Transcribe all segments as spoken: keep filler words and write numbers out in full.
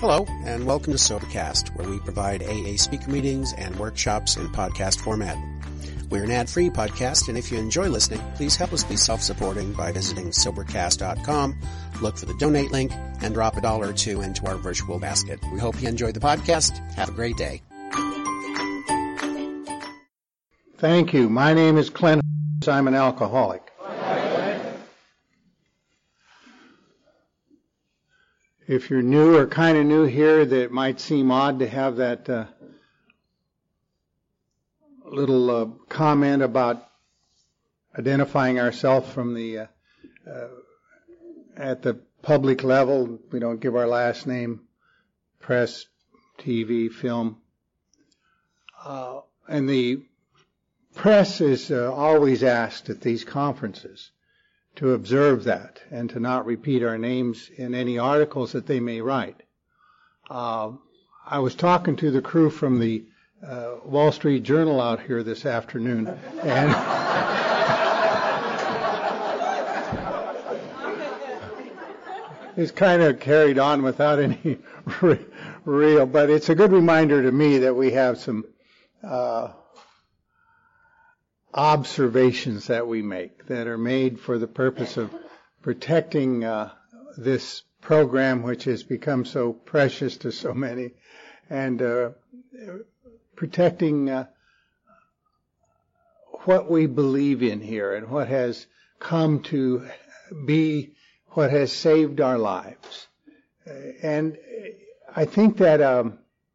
Hello, and welcome to Sobercast, where we provide A A speaker meetings and workshops in podcast format. We're an ad-free podcast, and if you enjoy listening, please help us be self-supporting by visiting Sobercast dot com, look for the donate link, and drop a dollar or two into our virtual basket. We hope you enjoyed the podcast. Have a great day. Thank you. My name is Clint. I'm an alcoholic. If you're new or kind of new here, that it might seem odd to have that uh, little uh, comment about identifying ourselves from the uh, uh, at the public level. We don't give our last name, press, T V, film. Uh, and the press is uh, always asked at these conferences to observe that and to not repeat our names in any articles that they may write. Uh, I was talking to the crew from the uh, Wall Street Journal out here this afternoon, and it's kind of carried on without any real, but it's a good reminder to me that we have some uh, observations that we make that are made for the purpose of protecting uh, this program, which has become so precious to so many, and uh, protecting uh, what we believe in here and what has come to be what has saved our lives. And I think that um,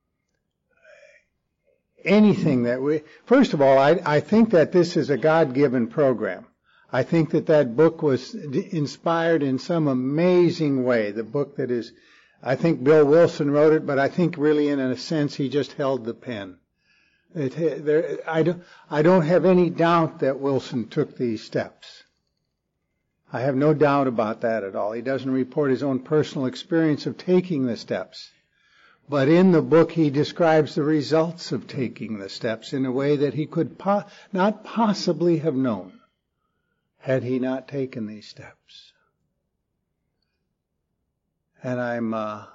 anything that we, first of all, I, I think that this is a God-given program. I think that that book was inspired in some amazing way. The book that is, I think Bill Wilson wrote it, but I think really in a sense he just held the pen. It, there, I, don't, I don't have any doubt that Wilson took these steps. I have no doubt about that at all. He doesn't report his own personal experience of taking the steps. But in the book, he describes the results of taking the steps in a way that he could po- not possibly have known had he not taken these steps. And I'm, uh,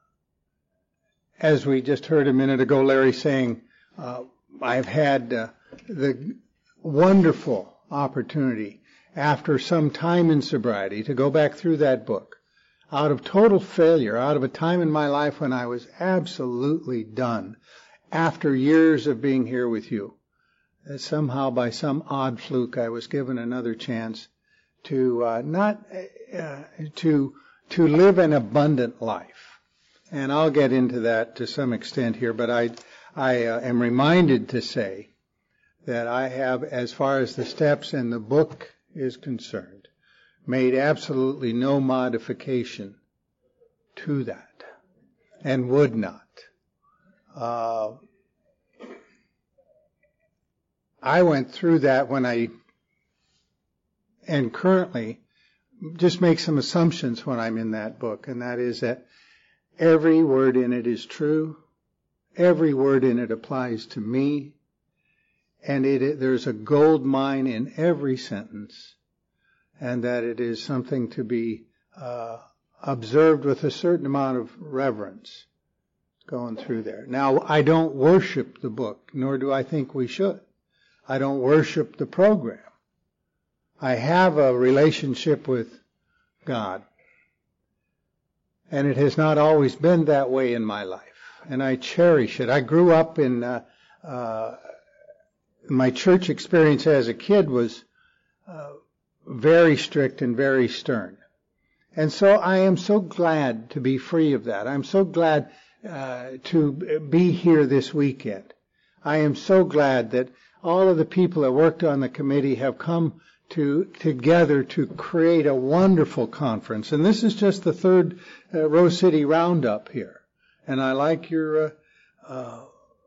as we just heard a minute ago, Larry saying, uh, I've had uh, the wonderful opportunity after some time in sobriety to go back through that book. Out of total failure, out of a time in my life when I was absolutely done, after years of being here with you, that somehow by some odd fluke I was given another chance to uh, not uh, to to live an abundant life. And I'll get into that to some extent here, but I I uh, am reminded to say that I have, as far as the steps and the book is concerned, made absolutely no modification to that, and would not. Uh, I went through that when I, and currently, just make some assumptions when I'm in that book, and that is that every word in it is true, every word in it applies to me, and it, it there's a gold mine in every sentence, and that it is something to be uh, observed with a certain amount of reverence going through there. Now, I don't worship the book, nor do I think we should. I don't worship the program. I have a relationship with God, and it has not always been that way in my life, and I cherish it. I grew up in, uh, uh, my church experience as a kid was uh, very strict and very stern. And so I am so glad to be free of that. I'm so glad uh, to be here this weekend. I am so glad that all of the people that worked on the committee have come to together to create a wonderful conference. And this is just the third uh, Rose City Roundup here. And I like your uh, uh,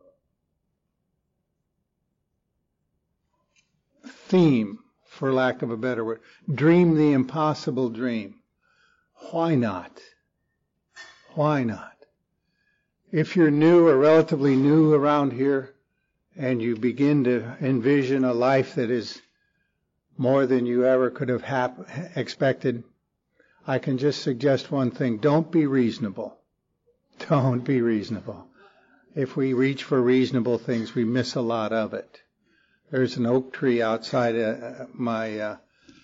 theme, for lack of a better word. Dream the impossible dream. Why not? Why not? If you're new or relatively new around here and you begin to envision a life that is more than you ever could have hap- expected, I can just suggest one thing. Don't be reasonable. Don't be reasonable. If we reach for reasonable things, we miss a lot of it. There's an oak tree outside uh, my uh,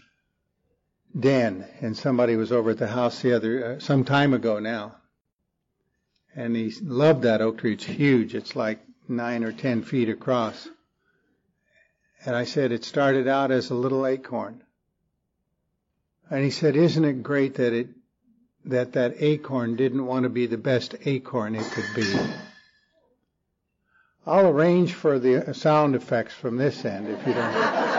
den, and somebody was over at the house the other, uh, some time ago now. And he loved that oak tree. It's huge. It's like nine or ten feet across. And I said, it started out as a little acorn. And he said, isn't it great that it that that acorn didn't want to be the best acorn it could be? I'll arrange for the sound effects from this end if you don't.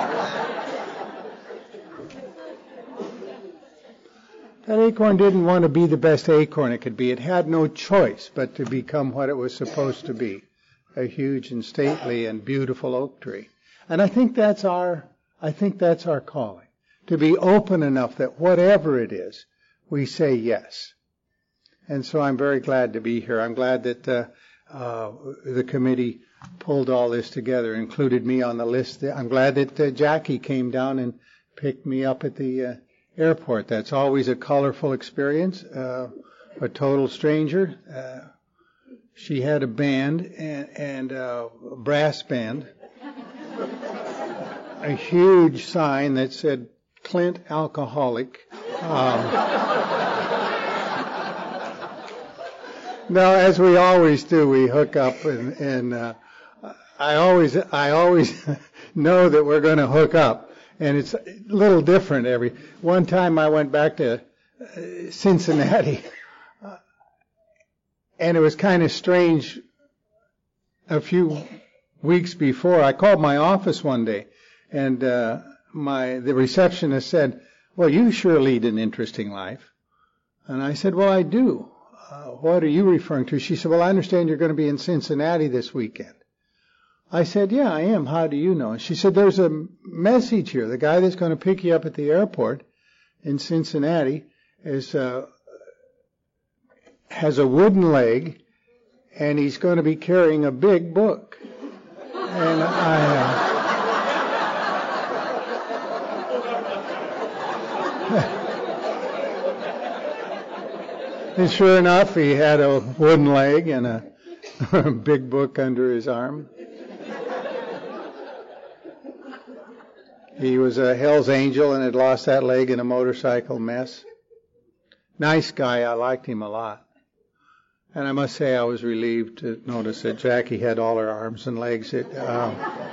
That acorn didn't want to be the best acorn it could be. It had no choice but to become what it was supposed to be, a huge and stately and beautiful oak tree. And I think that's our, I think that's our calling, to be open enough that whatever it is, we say yes. And so I'm very glad to be here. I'm glad that uh, uh, the committee pulled all this together, included me on the list. I'm glad that uh, Jackie came down and picked me up at the uh, airport. That's always a colorful experience. Uh, a total stranger. Uh, she had a band and, and uh, a brass band. A huge sign that said Clint Alcoholic. Um, now, as we always do, we hook up, and, and uh, I always, I always know that we're going to hook up, and it's a little different every. One time, I went back to uh, Cincinnati, uh, and it was kind of strange. A few weeks before, I called my office one day, and uh, my the receptionist said, well, you sure lead an interesting life. And I said, well, I do. Uh, what are you referring to? She said, well, I understand you're going to be in Cincinnati this weekend. I said, yeah, I am. How do you know? And she said, there's a message here. The guy that's going to pick you up at the airport in Cincinnati is uh, has a wooden leg, and he's going to be carrying a big book. And I... Uh, And sure enough, he had a wooden leg and a, a big book under his arm. He was a Hell's Angel and had lost that leg in a motorcycle mess. Nice guy. I liked him a lot. And I must say I was relieved to notice that Jackie had all her arms and legs. It, um,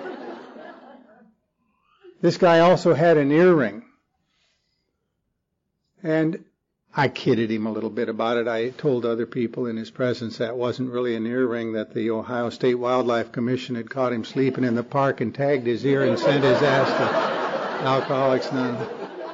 this guy also had an earring. And I kidded him a little bit about it. I told other people in his presence that wasn't really an earring, that the Ohio State Wildlife Commission had caught him sleeping in the park and tagged his ear and sent his ass to Alcoholics Anonymous.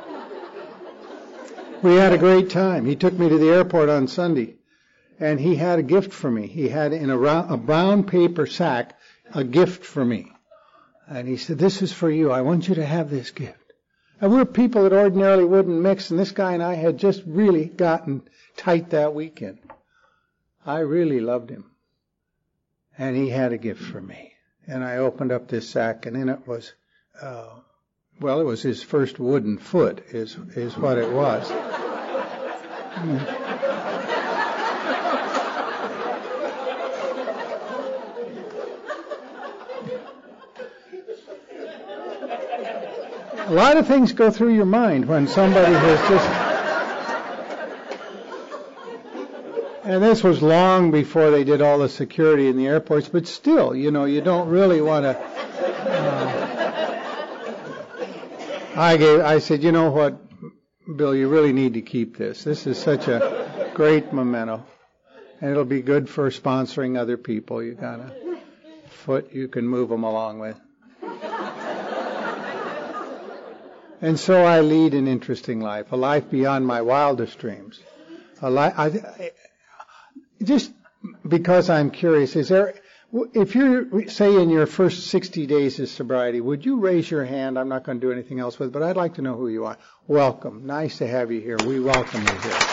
We had a great time. He took me to the airport on Sunday, and he had a gift for me. He had in a, round, a brown paper sack a gift for me. And he said, this is for you. I want you to have this gift. And we're people that ordinarily wouldn't mix, and this guy and I had just really gotten tight that weekend. I really loved him. And he had a gift for me. And I opened up this sack, and in it was, uh, well, it was his first wooden foot, is is what it was. A lot of things go through your mind when somebody has just... And this was long before they did all the security in the airports, but still, you know, you don't really want to... Uh, I gave, I said, you know what, Bill, you really need to keep this. This is such a great memento, and it'll be good for sponsoring other people. You got a foot you can move them along with. And so I lead an interesting life, a life beyond my wildest dreams. A li- I, I, just because I'm curious, is there, if you're, say, in your first sixty days of sobriety, would you raise your hand? I'm not going to do anything else with it, but I'd like to know who you are. Welcome. Nice to have you here. We welcome you here.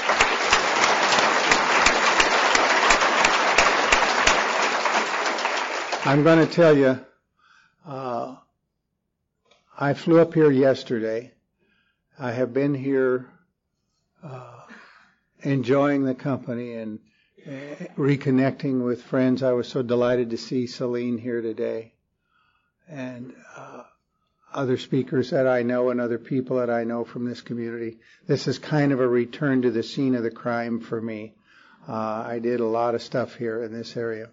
I'm going to tell you, uh, I flew up here yesterday. I have been here uh, enjoying the company and uh, reconnecting with friends. I was so delighted to see Celine here today, and uh, other speakers that I know and other people that I know from this community. This is kind of a return to the scene of the crime for me. Uh, I did a lot of stuff here in this area.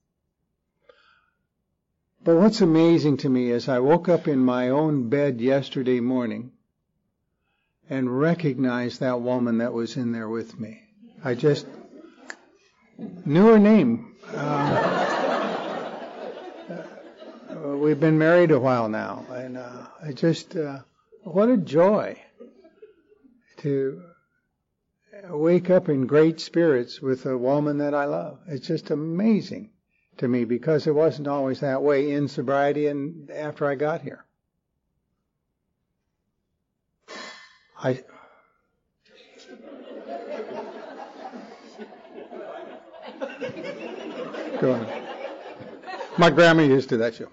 But what's amazing to me is I woke up in my own bed yesterday morning and recognized that woman that was in there with me. I just knew her name. Uh, uh, we've been married a while now, and uh, I just, uh, what a joy to wake up in great spirits with a woman that I love. It's just amazing to me, because it wasn't always that way in sobriety and after I got here. I Go on. My grandma used to that show.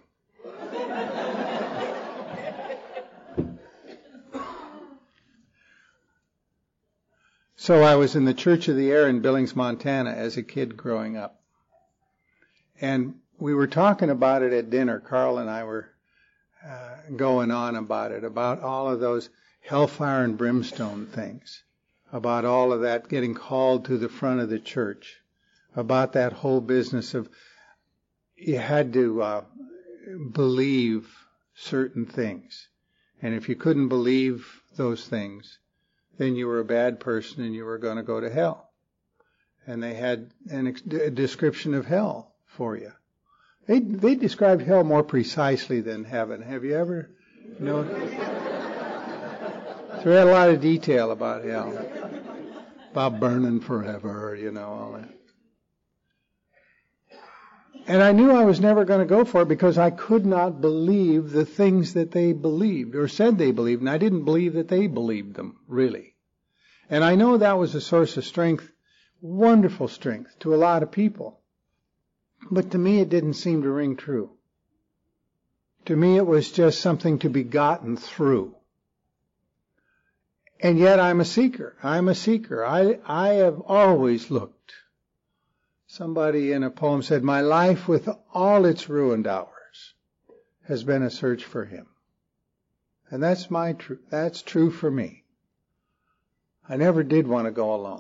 So I was in the Church of the Air in Billings, Montana as a kid growing up. And we were talking about it at dinner. Carl and I were uh, going on about it, about all of those hellfire and brimstone things, about all of that getting called to the front of the church, about that whole business of you had to uh, believe certain things. And if you couldn't believe those things, then you were a bad person and you were going to go to hell. And they had an ex- a description of hell for you. They they described hell more precisely than heaven. Have you ever known? So we had a lot of detail about hell, about burning forever, you know, all that. And I knew I was never going to go for it because I could not believe the things that they believed or said they believed, and I didn't believe that they believed them, really. And I know that was a source of strength, wonderful strength, to a lot of people. But to me, it didn't seem to ring true. To me, it was just something to be gotten through. And yet I'm a seeker. I'm a seeker. I, I have always looked. Somebody in a poem said, my life with all its ruined hours has been a search for him. And that's my truth. That's true for me. I never did want to go alone.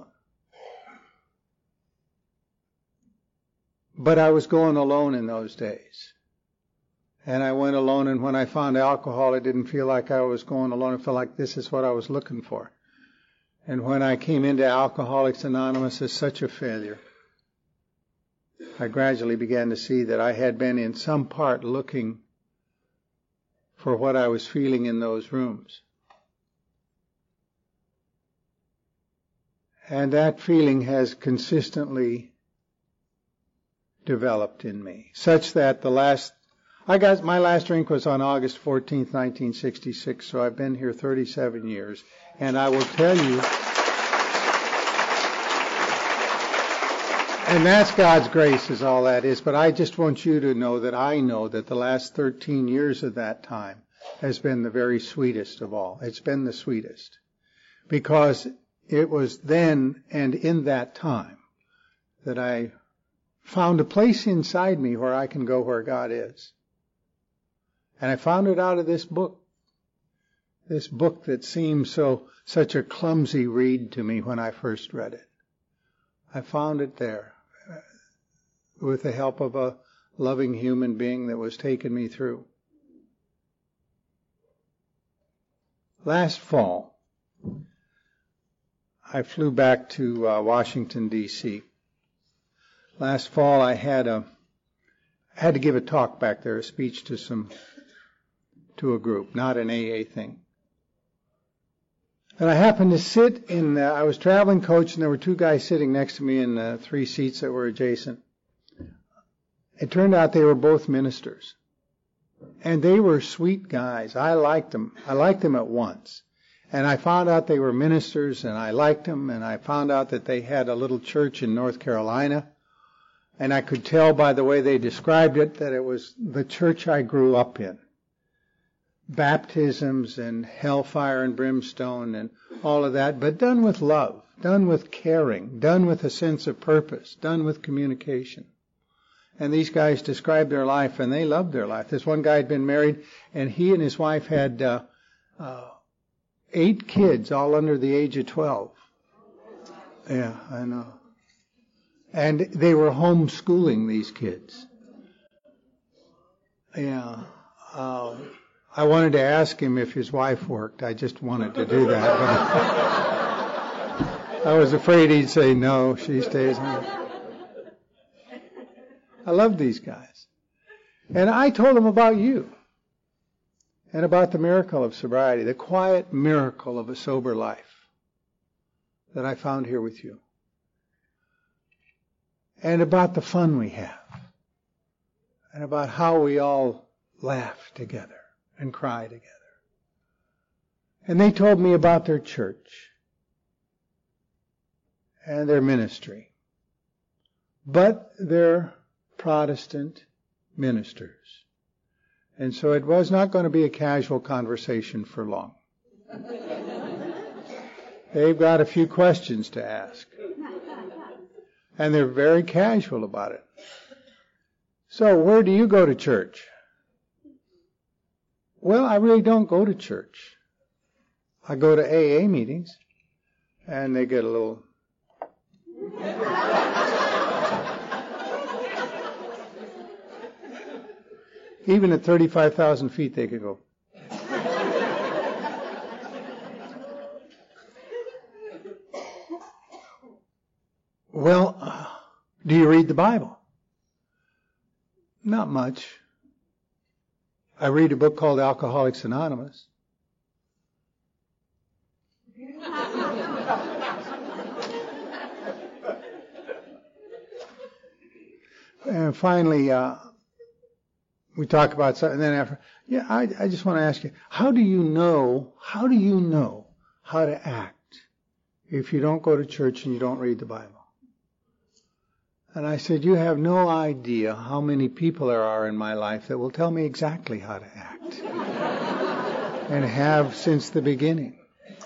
But I was going alone in those days. And I went alone, and when I found alcohol, it didn't feel like I was going alone. It felt like this is what I was looking for. And when I came into Alcoholics Anonymous as such a failure, I gradually began to see that I had been in some part looking for what I was feeling in those rooms. And that feeling has consistently developed in me, such that the last, I got, my last drink was on August fourteenth, nineteen sixty-six, so I've been here thirty-seven years, and I will tell you, and that's God's grace is all that is, but I just want you to know that I know that the last thirteen years of that time has been the very sweetest of all. It's been the sweetest, because it was then and in that time that I found a place inside me where I can go where God is. And I found it out of this book. This book that seemed so such a clumsy read to me when I first read it. I found it there with the help of a loving human being that was taking me through. Last fall, I flew back to uh, Washington, D C Last fall, I had a had to give a talk back there, a speech to some to a group, not an A A thing. And I happened to sit in. The, I was traveling coach, and there were two guys sitting next to me in uh, three seats that were adjacent. It turned out they were both ministers, and they were sweet guys. I liked them. I liked them at once. And I found out they were ministers, and I liked them, and I found out that they had a little church in North Carolina. And I could tell by the way they described it that it was the church I grew up in. Baptisms and hellfire and brimstone and all of that, but done with love. done with caring, done with a sense of purpose, done with communication. And these guys described their life, and they loved their life. This one guy had been married, and he and his wife had uh, uh, eight kids, all under the age of twelve. Yeah, I know. And they were homeschooling these kids. Yeah. Uh, I wanted to ask him if his wife worked. I just wanted to do that. But I was afraid he'd say no, she stays home. I love these guys. And I told them about you and about the miracle of sobriety, the quiet miracle of a sober life that I found here with you. And about the fun we have. And about how we all laugh together and cry together. And they told me about their church and their ministry. But they're Protestant ministers. And so it was not going to be a casual conversation for long. They've got a few questions to ask. And they're very casual about it. So where do you go to church? Well, I really don't go to church. I go to A A meetings, and they get a little... Even at thirty-five thousand feet, they could go. Well, uh, do you read the Bible? Not much. I read a book called Alcoholics Anonymous. And finally, uh, we talk about something, and then after, yeah, I, I just want to ask you, how do you know, how do you know how to act if you don't go to church and you don't read the Bible? And I said, you have no idea how many people there are in my life that will tell me exactly how to act. And have since the beginning.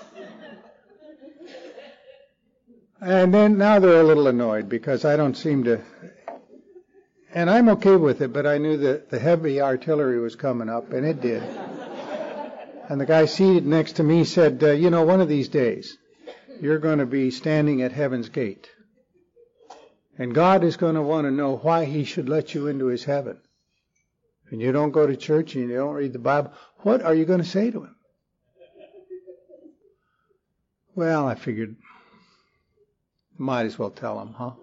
And then now they're a little annoyed because I don't seem to... And I'm okay with it, but I knew that the heavy artillery was coming up, and it did. And the guy seated next to me said, uh, you know, one of these days, you're going to be standing at heaven's gate. And God is going to want to know why he should let you into his heaven. And you don't go to church and you don't read the Bible. What are you going to say to him? Well, I figured, might as well tell him, huh?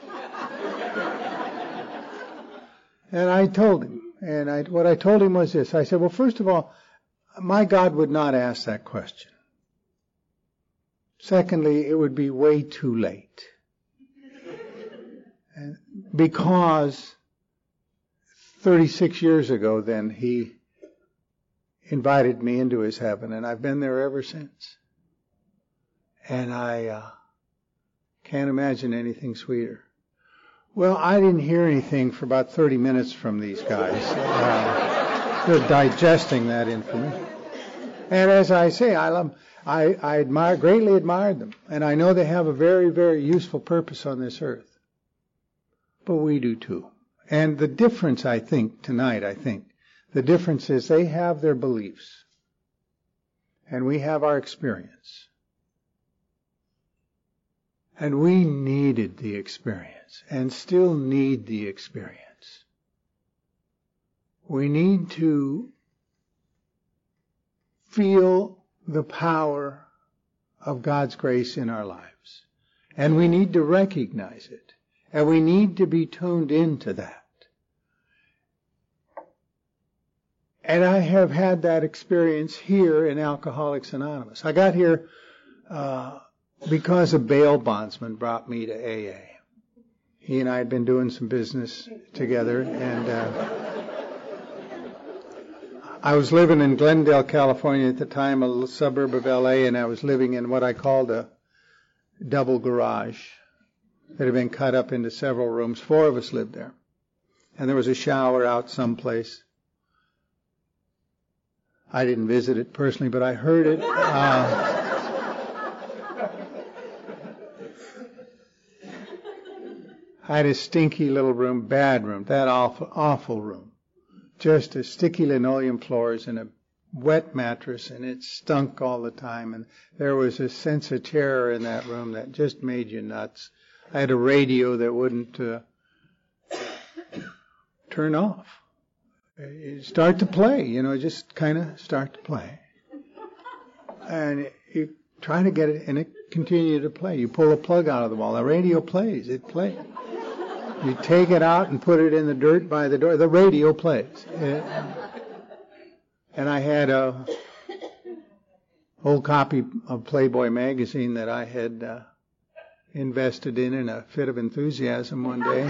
And I told him. And I, what I told him was this. I said, well, first of all, my God would not ask that question. Secondly, it would be way too late. And because thirty-six years ago then he invited me into his heaven, and I've been there ever since. And I uh, can't imagine anything sweeter. Well, I didn't hear anything for about thirty minutes from these guys. Uh, they're digesting that information. And as I say, I love, I, I admire, greatly admired them. And I know they have a very, very useful purpose on this earth. But we do too. And the difference, I think, tonight, I think, the difference is they have their beliefs. And we have our experience. And we needed the experience, and still need the experience. We need to feel the power of God's grace in our lives. And we need to recognize it. And we need to be tuned into that. And I have had that experience here in Alcoholics Anonymous. I got here uh, because a bail bondsman brought me to A A. He and I had been doing some business together, and uh, I was living in Glendale, California at the time, a little suburb of L A, and I was living in what I called a double garage that had been cut up into several rooms. Four of us lived there. And there was a shower out someplace. I didn't visit it personally, but I heard it. Uh, I had a stinky little room, bad room, that awful, awful room. Just a sticky linoleum floors and a wet mattress, and it stunk all the time. And there was a sense of terror in that room that just made you nuts. I had a radio that wouldn't uh, turn off. You start to play, you know, just kind of start to play. And you try to get it, and it continued to play. You pull a plug out of the wall, the radio plays, it plays. You take it out and put it in the dirt by the door, the radio plays. It, and I had a old copy of Playboy magazine that I had uh, invested in in a fit of enthusiasm one day.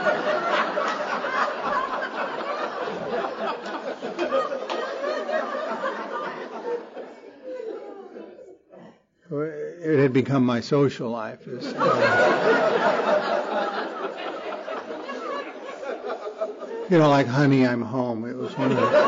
It had become my social life. It's, uh, you know, like Honey, I'm Home. It was one of the...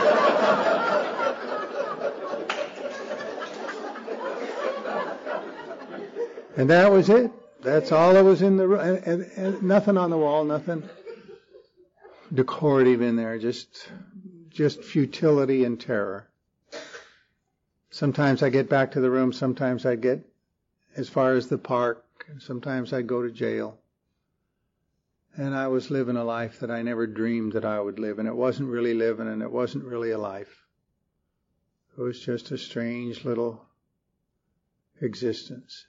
And that was it. That's all that was in the room. And, and, and nothing on the wall, nothing decorative in there, just just futility and terror. Sometimes I get back to the room, sometimes I get as far as the park, and sometimes I go to jail. And I was living a life that I never dreamed that I would live, and it wasn't really living, and it wasn't really a life. It was just a strange little existence.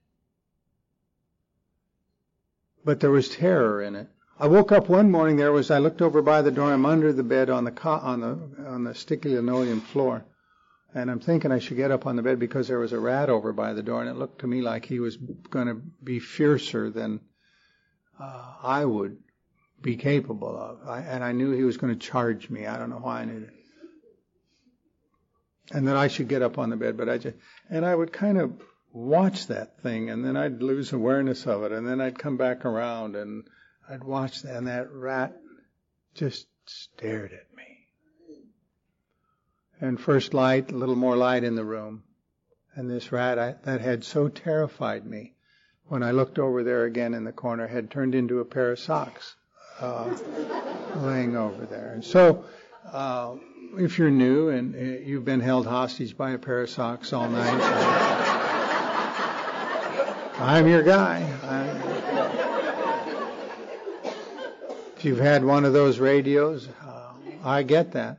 But there was terror in it. I woke up one morning, there was, I looked over by the door, I'm under the bed on the co- on the on the sticky linoleum floor. And I'm thinking I should get up on the bed because there was a rat over by the door, and it looked to me like he was going to be fiercer than uh, I would be capable of. I, and I knew he was going to charge me. I don't know why I knew it. And that I should get up on the bed, but I just, and I would kind of watch that thing, and then I'd lose awareness of it, and then I'd come back around, and I'd watch that, and that rat just stared at me. And first light, a little more light in the room. And this rat, I, that had so terrified me, when I looked over there again in the corner, had turned into a pair of socks, uh, laying over there. And so, uh, if you're new and uh, you've been held hostage by a pair of socks all night, uh, I'm your guy. I'm, if you've had one of those radios, uh, I get that.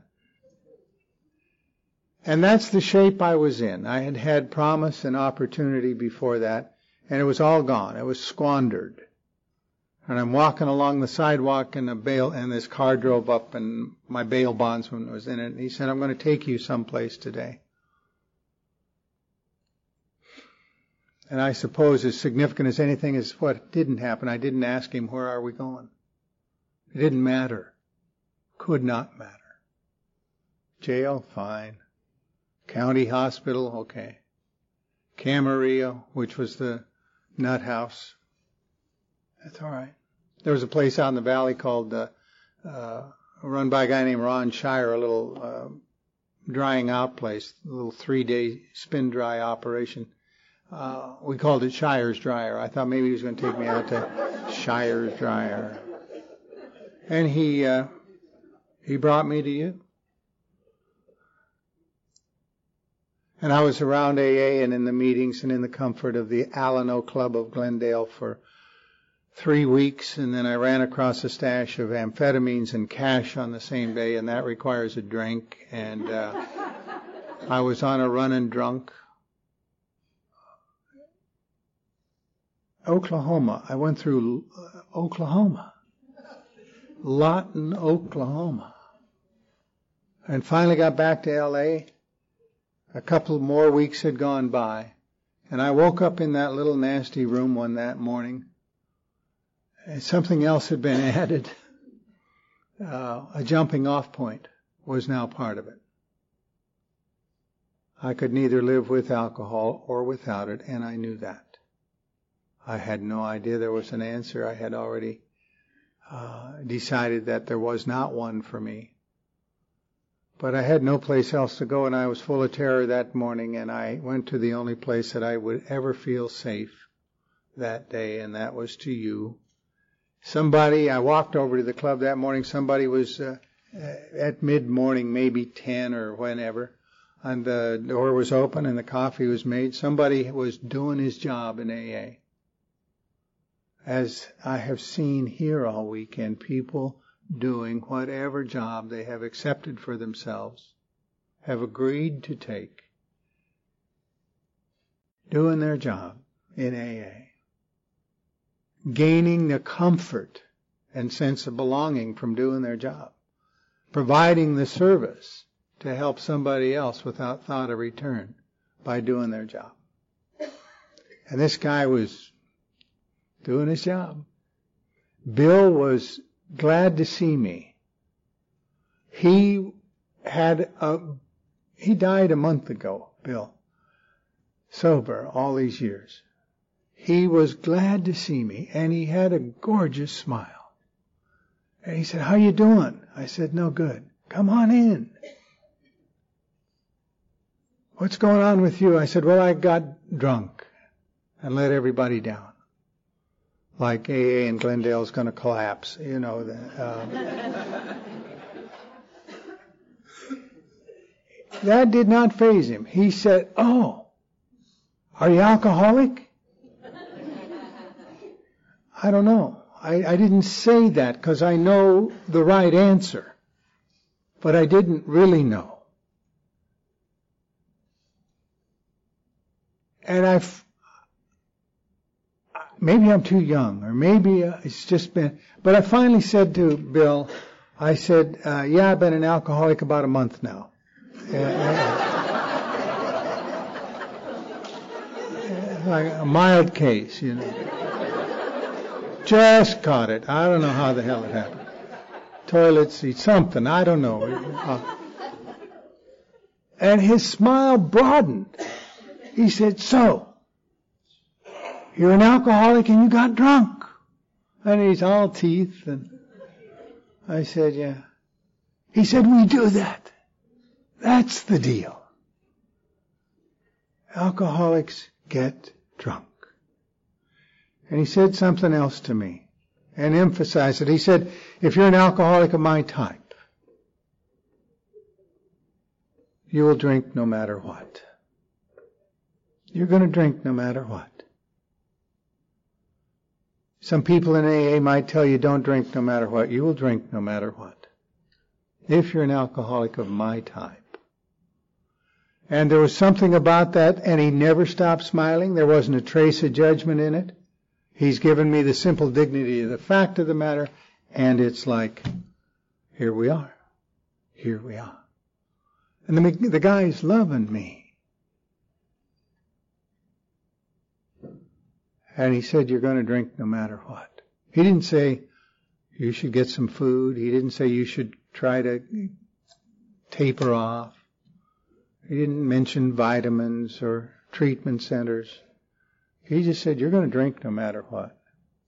And that's the shape I was in. I had had promise and opportunity before that, and it was all gone. It was squandered. And I'm walking along the sidewalk, and a bail, and this car drove up, and my bail bondsman was in it, and he said, "I'm going to take you someplace today." And I suppose as significant as anything is what didn't happen. I didn't ask him, "Where are we going?" It didn't matter. Could not matter. Jail, fine. County hospital, okay. Camarillo, which was the nut house. That's all right. There was a place out in the valley called, uh, uh, run by a guy named Ron Shire, a little uh, drying out place, a little three-day spin dry operation. Uh, we called it Shire's Dryer. I thought maybe he was going to take me out to Shire's Dryer. And he uh, he brought me to you. And I was around A A and in the meetings and in the comfort of the Alano Club of Glendale for three weeks. And then I ran across a stash of amphetamines and cash on the same day, and that requires a drink. And uh, I was on a run and drunk. Oklahoma. I went through uh, Oklahoma. Lawton, Oklahoma. And finally got back to L A. A couple more weeks had gone by, and I woke up in that little nasty room one that morning, and something else had been added. Uh, a jumping off point was now part of it. I could neither live with alcohol or without it, and I knew that. I had no idea there was an answer. I had already uh, decided that there was not one for me. But I had no place else to go, and I was full of terror that morning, and I went to the only place that I would ever feel safe that day, and that was to you, somebody, I walked over to the club that morning, somebody was uh, at mid-morning, maybe ten or whenever, and the door was open and the coffee was made. Somebody was doing his job in A A. As I have seen here all weekend, people doing whatever job they have accepted for themselves, have agreed to take, doing their job in A A, gaining the comfort and sense of belonging from doing their job, providing the service to help somebody else without thought of return by doing their job. And this guy was doing his job. Bill was glad to see me. He had a, he died a month ago, Bill, sober all these years. He was glad to see me, and he had a gorgeous smile. And he said, "How you doing?" I said, "No good." "Come on in." "What's going on with you?" I said, "Well, I got drunk and let everybody down. Like A A in Glendale's going to collapse, you know." The, uh, that did not faze him. He said, "Oh, are you alcoholic?" I don't know. I, I didn't say that because I know the right answer, but I didn't really know. And I've Maybe I'm too young, or maybe uh, it's just been... But I finally said to Bill, I said, uh, yeah, I've been an alcoholic about a month now. Uh, uh, like a mild case, you know. Just caught it. I don't know how the hell it happened. Toilet seat, something, I don't know. Uh, and his smile broadened. He said, "So, you're an alcoholic and you got drunk?" And he's all teeth. And I said, "Yeah." He said, "We do that. That's the deal. Alcoholics get drunk." And he said something else to me and emphasized it. He said, "If you're an alcoholic of my type, you will drink no matter what. You're going to drink no matter what. Some people in A A might tell you don't drink no matter what. You will drink no matter what. If you're an alcoholic of my type." And there was something about that, and he never stopped smiling. There wasn't a trace of judgment in it. He's given me the simple dignity of the fact of the matter, and it's like, here we are. Here we are. And the, the guy's loving me. And he said, "You're going to drink no matter what." He didn't say you should get some food. He didn't say you should try to taper off. He didn't mention vitamins or treatment centers. He just said, "You're going to drink no matter what."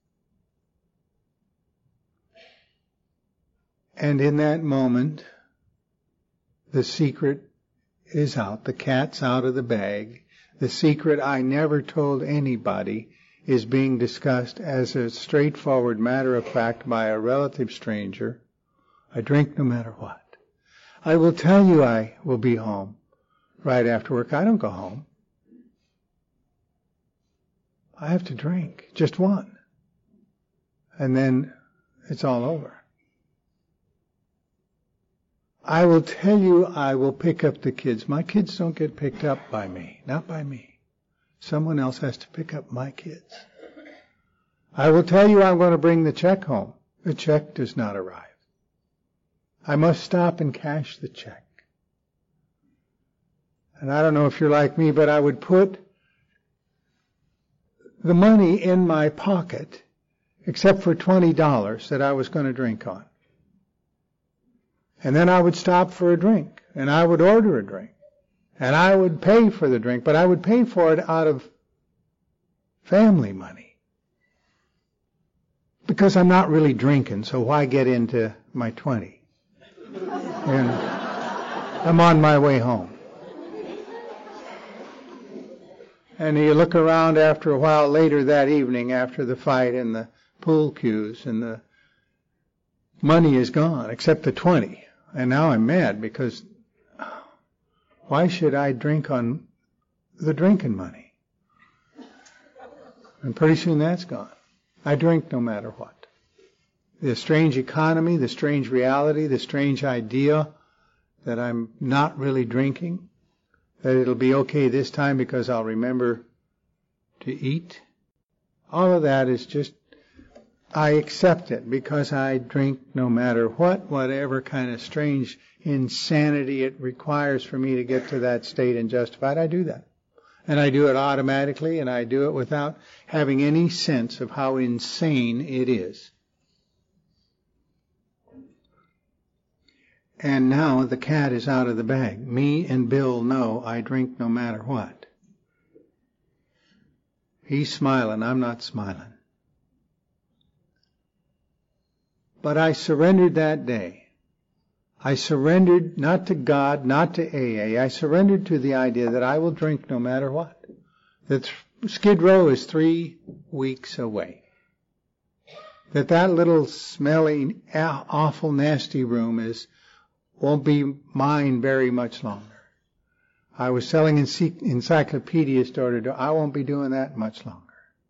And in that moment, the secret is out. The cat's out of the bag. The secret I never told anybody is being discussed as a straightforward matter of fact by a relative stranger. I drink no matter what. I will tell you I will be home right after work. I don't go home. I have to drink, just one. And then it's all over. I will tell you I will pick up the kids. My kids don't get picked up by me, not by me. Someone else has to pick up my kids. I will tell you I'm going to bring the check home. The check does not arrive. I must stop and cash the check. And I don't know if you're like me, but I would put the money in my pocket, except for twenty dollars that I was going to drink on. And then I would stop for a drink, and I would order a drink. And I would pay for the drink, but I would pay for it out of family money. Because I'm not really drinking, so why get into my twenty? And I'm on my way home. And you look around after a while later that evening, after the fight and the pool cues and the money is gone, except the twenty. And now I'm mad because why should I drink on the drinking money? And pretty soon that's gone. I drink no matter what. The strange economy, the strange reality, the strange idea that I'm not really drinking, that it'll be okay this time because I'll remember to eat. All of that is just, I accept it because I drink no matter what, whatever kind of strange insanity it requires for me to get to that state and justify it, I do that. And I do it automatically, and I do it without having any sense of how insane it is. And now the cat is out of the bag. Me and Bill know I drink no matter what. He's smiling, I'm not smiling. But I surrendered that day. I surrendered not to God, not to A A. I surrendered to the idea that I will drink no matter what. That Skid Row is three weeks away. That that little smelly, awful, nasty room is won't be mine very much longer. I was selling encyclopedias door to door. I won't be doing that much longer.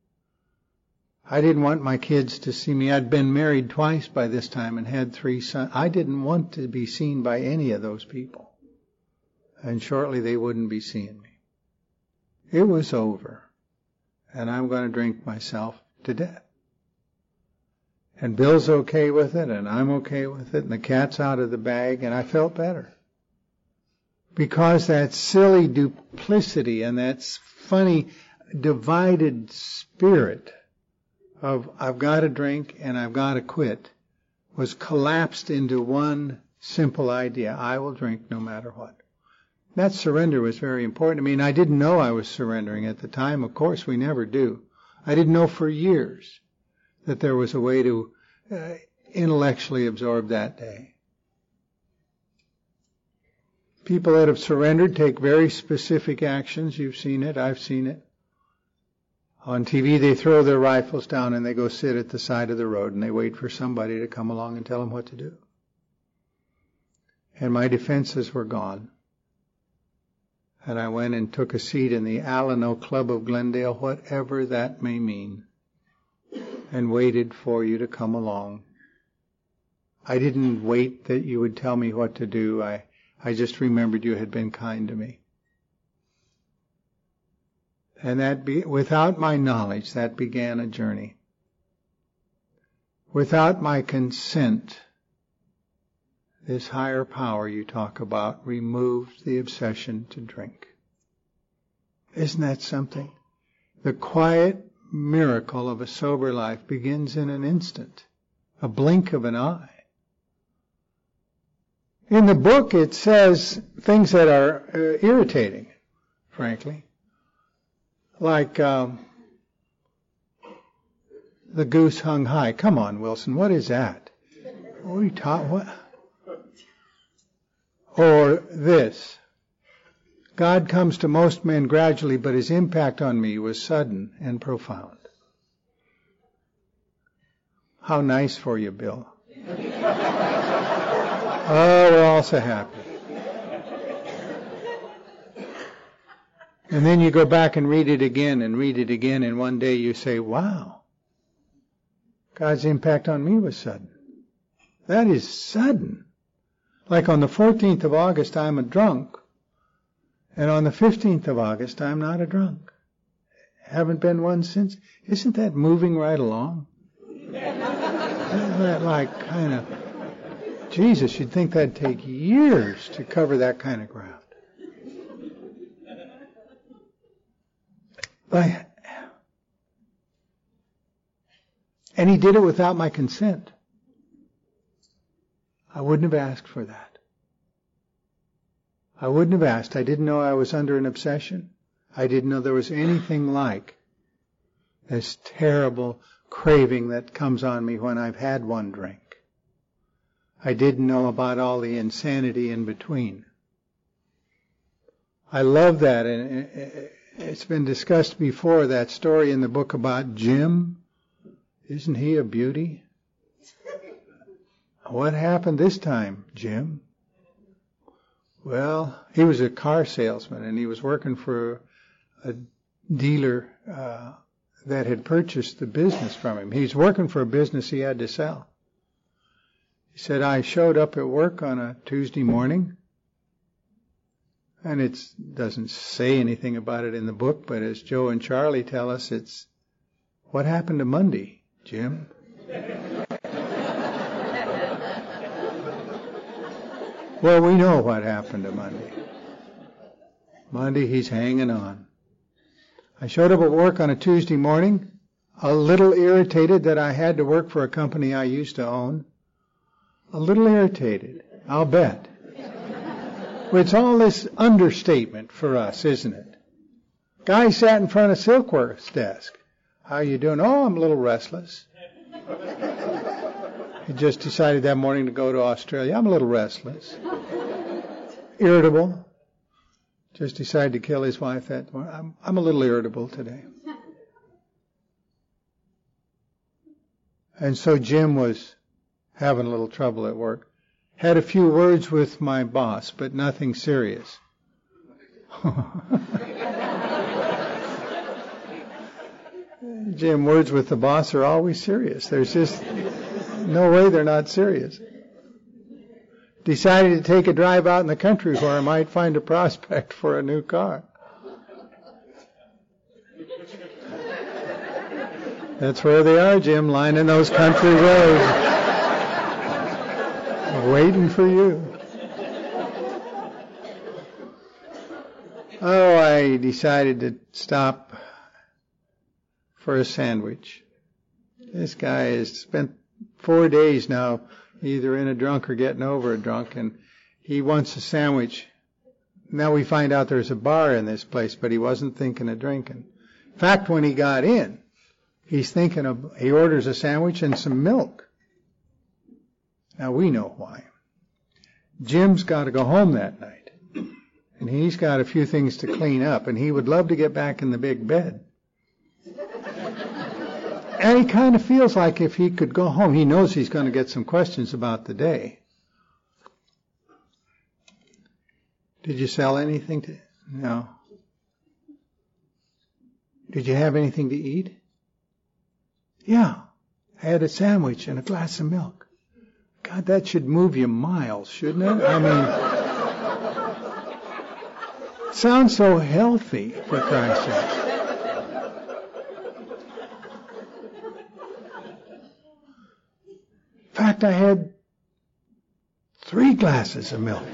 I didn't want my kids to see me. I'd been married twice by this time and had three sons. I didn't want to be seen by any of those people. And shortly they wouldn't be seeing me. It was over. And I'm going to drink myself to death. And Bill's okay with it, and I'm okay with it, and the cat's out of the bag, and I felt better. Because that silly duplicity and that funny divided spirit of I've got to drink and I've got to quit was collapsed into one simple idea. I will drink no matter what. That surrender was very important. I mean, I didn't know I was surrendering at the time. Of course, we never do. I didn't know for years that there was a way to uh, intellectually absorb that day. People that have surrendered take very specific actions. You've seen it. I've seen it. On T V, they throw their rifles down and they go sit at the side of the road and they wait for somebody to come along and tell them what to do. And my defenses were gone. And I went and took a seat in the Alano Club of Glendale, whatever that may mean, and waited for you to come along. I didn't wait that you would tell me what to do. I, I just remembered you had been kind to me. And that, be, without my knowledge, that began a journey. Without my consent, this higher power you talk about removed the obsession to drink. Isn't that something? The quiet miracle of a sober life begins in an instant, a blink of an eye. In the book, it says things that are uh, irritating, frankly. Like um, the goose hung high. Come on, Wilson, what is that? What are you talking? What? Or this. God comes to most men gradually, but his impact on me was sudden and profound. How nice for you, Bill. Oh, we're all so happy. And then you go back and read it again and read it again, and one day you say, wow, God's impact on me was sudden. That is sudden. Like on the fourteenth of August, I'm a drunk, and on the fifteenth of August, I'm not a drunk. Haven't been one since. Isn't that moving right along? Isn't that like kind of, Jesus, you'd think that'd take years to cover that kind of ground. But, and he did it without my consent. I wouldn't have asked for that. I wouldn't have asked. I didn't know I was under an obsession. I didn't know there was anything like this terrible craving that comes on me when I've had one drink. I didn't know about all the insanity in between. I love that, and it's been discussed before, that story in the book about Jim. Isn't he a beauty? What happened this time, Jim? Well, he was a car salesman, and he was working for a dealer uh, that had purchased the business from him. He was working for a business he had to sell. He said, I showed up at work on a Tuesday morning, and it doesn't say anything about it in the book, but as Joe and Charlie tell us, it's, what happened to Monday, Jim? Well, we know what happened to Monday. Monday, he's hanging on. I showed up at work on a Tuesday morning, a little irritated that I had to work for a company I used to own. A little irritated, I'll bet. It's all this understatement for us, isn't it? Guy sat in front of Silkworth's desk. How you doing? Oh, I'm a little restless. He just decided that morning to go to Australia. I'm a little restless. Irritable. Just decided to kill his wife that morning. I'm, I'm a little irritable today. And so Jim was having a little trouble at work. Had a few words with my boss, but nothing serious. Jim, words with the boss are always serious. There's just no way they're not serious. Decided to take a drive out in the country where I might find a prospect for a new car. That's where they are, Jim, lining those country roads. Waiting for you. Oh, I decided to stop for a sandwich. This guy has spent four days now either in a drunk or getting over a drunk, and he wants a sandwich. Now we find out there's a bar in this place, but he wasn't thinking of drinking. In fact, when he got in, he's thinking of, he orders a sandwich and some milk. Now we know why. Jim's got to go home that night, and he's got a few things to clean up, and he would love to get back in the big bed. And he kind of feels like if he could go home, he knows he's going to get some questions about the day. Did you sell anything to? No. Did you have anything to eat? Yeah. I had a sandwich and a glass of milk. God, that should move you miles, shouldn't it? I mean, it sounds so healthy, for Christ's sake. In fact, I had three glasses of milk.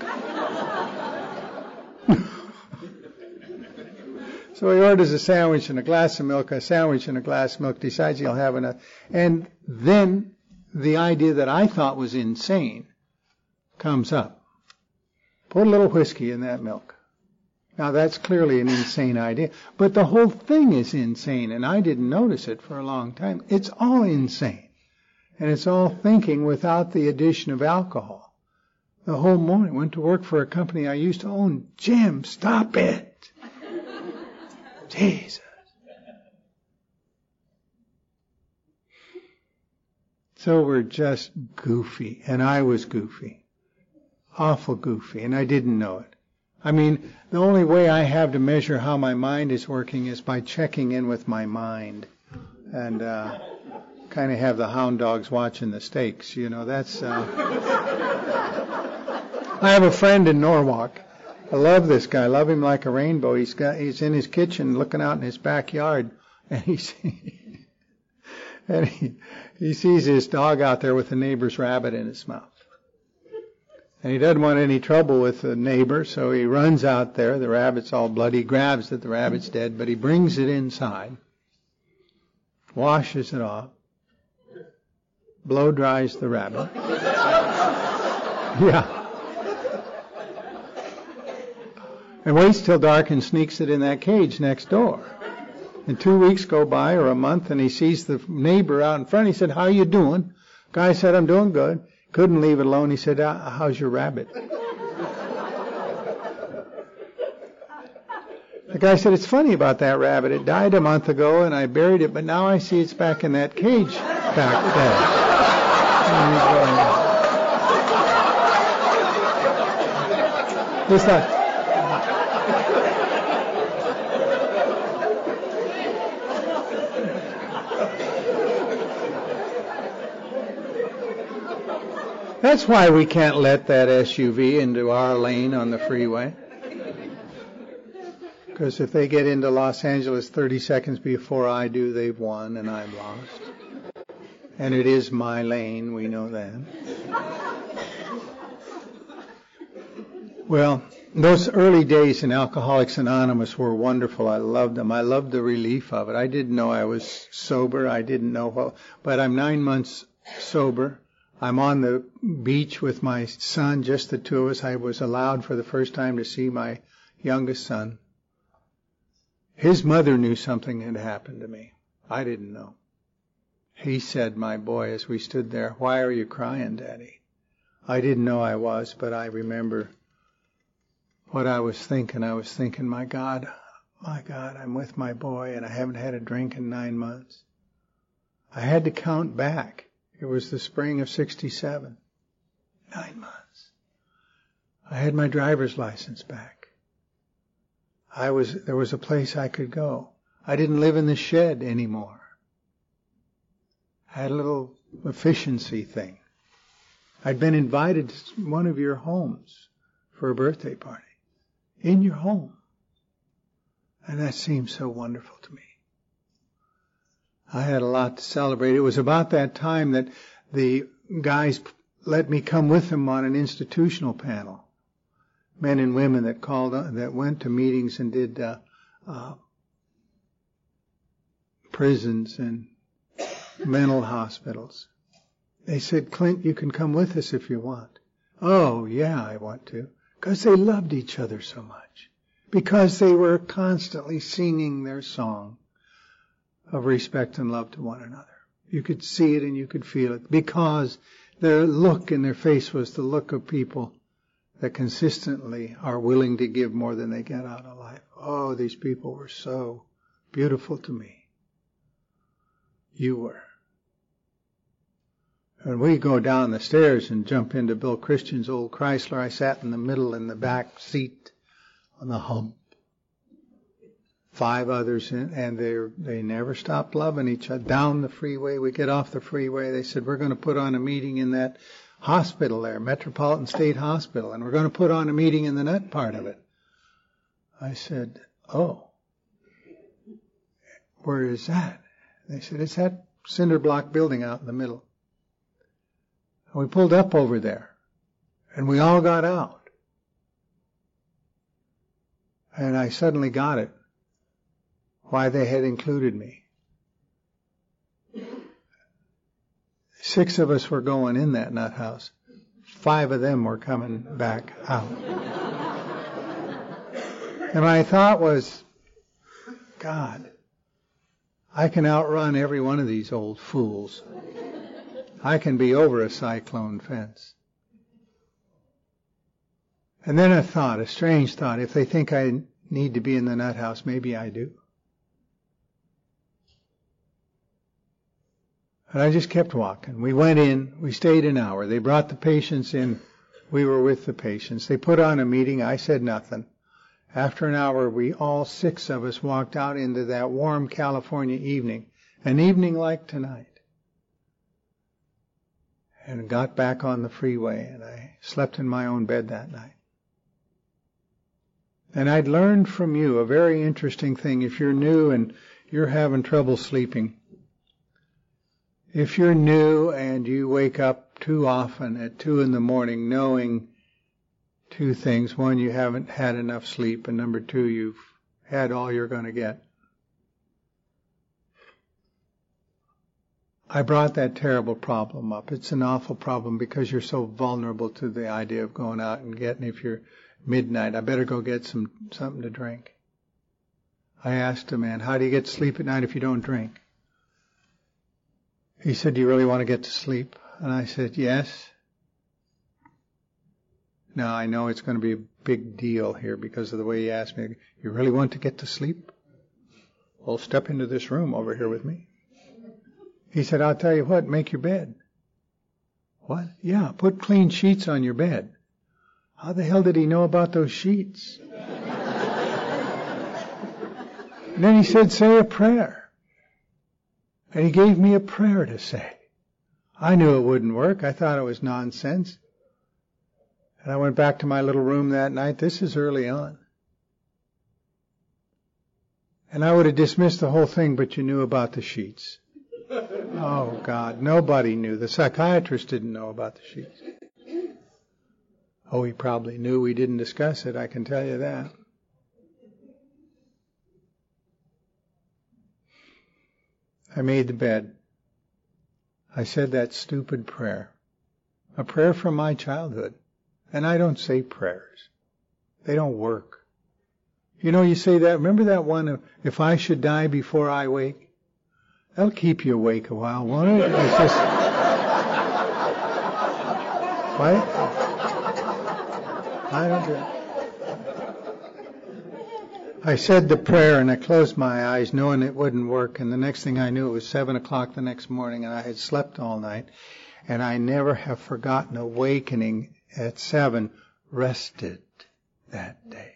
So he orders a sandwich and a glass of milk, a sandwich and a glass of milk, decides he'll have enough. And then the idea that I thought was insane comes up. Put a little whiskey in that milk. Now that's clearly an insane idea. But the whole thing is insane, and I didn't notice it for a long time. It's all insane. And it's all thinking without the addition of alcohol. The whole morning, went to work for a company I used to own. Jim, stop it. Jesus. So we're just goofy, and I was goofy. Awful goofy, and I didn't know it. I mean, the only way I have to measure how my mind is working is by checking in with my mind. And, uh... kind of have the hound dogs watching the steaks, you know, that's, uh... I have a friend in Norwalk. I love this guy, I love him like a rainbow. He's got, he's in his kitchen looking out in his backyard, and he's, and he, he sees his dog out there with the neighbor's rabbit in his mouth. And he doesn't want any trouble with the neighbor, so he runs out there, the rabbit's all bloody, grabs it, the rabbit's dead, but he brings it inside, washes it off, blow dries the rabbit. Yeah. And waits till dark and sneaks it in that cage next door. And two weeks go by or a month, and he sees the neighbor out in front. He said, "How you doing?" Guy said, "I'm doing good." Couldn't leave it alone. He said, "How's your rabbit?" The guy said, "It's funny about that rabbit. It died a month ago, and I buried it, but now I see it's back in that cage." back there. Just that. That's why we can't let that S U V into our lane on the freeway. Because if they get into Los Angeles thirty seconds before I do, they've won and I've lost. And it is my lane, we know that. Well, those early days in Alcoholics Anonymous were wonderful. I loved them. I loved the relief of it. I didn't know I was sober. I didn't know what, but I'm nine months sober. I'm on the beach with my son, just the two of us. I was allowed for the first time to see my youngest son. His mother knew something had happened to me. I didn't know. He said, my boy, as we stood there, "Why are you crying, Daddy?" I didn't know I was, but I remember what I was thinking. I was thinking, my God, my God, I'm with my boy and I haven't had a drink in nine months. I had to count back. It was the spring of sixty-seven. Nine months. I had my driver's license back. I was, there was a place I could go. I didn't live in the shed anymore. I had a little efficiency thing. I'd been invited to one of your homes for a birthday party. In your home. And that seemed so wonderful to me. I had a lot to celebrate. It was about that time that the guys let me come with them on an institutional panel. Men and women that called, that went to meetings and did uh, uh, prisons and mental hospitals. They said, "Clint, you can come with us if you want." Oh, yeah, I want to. Because they loved each other so much. Because they were constantly singing their song of respect and love to one another. You could see it and you could feel it. Because their look in their face was the look of people that consistently are willing to give more than they get out of life. Oh, these people were so beautiful to me. You were. When we go down the stairs and jump into Bill Christian's old Chrysler, I sat in the middle in the back seat on the hump. Five others, in, and they they never stopped loving each other. Down the freeway, we get off the freeway. They said, "We're going to put on a meeting in that hospital there, Metropolitan State Hospital, and we're going to put on a meeting in the nut part of it." I said, "Oh, where is that?" They said, "It's that cinder block building out in the middle." And we pulled up over there, and we all got out. And I suddenly got it, why they had included me. Six of us were going in that nut house. Five of them were coming back out. And my thought was, God, I can outrun every one of these old fools. I can be over a cyclone fence. And then a thought, a strange thought, if they think I need to be in the nut house, maybe I do. And I just kept walking. We went in, we stayed an hour. They brought the patients in. We were with the patients. They put on a meeting. I said nothing. After an hour, we all six of us walked out into that warm California evening, an evening like tonight, and got back on the freeway, and I slept in my own bed that night. And I'd learned from you a very interesting thing. If you're new and you're having trouble sleeping, if you're new and you wake up too often at two in the morning knowing two things. One, you haven't had enough sleep, and number two, you've had all you're going to get. I brought that terrible problem up. It's an awful problem because you're so vulnerable to the idea of going out and getting, if you're midnight, I better go get some something to drink. I asked a man, how do you get to sleep at night if you don't drink? He said, do you really want to get to sleep? And I said, yes. Now, I know it's going to be a big deal here because of the way he asked me. You really want to get to sleep? Well, step into this room over here with me. He said, I'll tell you what, make your bed. What? Yeah, put clean sheets on your bed. How the hell did he know about those sheets? And then he said, say a prayer. And he gave me a prayer to say. I knew it wouldn't work. I thought it was nonsense. And I went back to my little room that night. This is early on. And I would have dismissed the whole thing, but you knew about the sheets. Oh, God, nobody knew. The psychiatrist didn't know about the sheets. Oh, he probably knew. We didn't discuss it, I can tell you that. I made the bed. I said that stupid prayer. A prayer from my childhood. And I don't say prayers. They don't work. You know, you say that, remember that one, if I should die before I wake? That'll keep you awake a while, won't it? It's just... What? I don't do it. I said the prayer and I closed my eyes knowing it wouldn't work, and the next thing I knew it was seven o'clock the next morning and I had slept all night, and I never have forgotten awakening at seven, rested that day.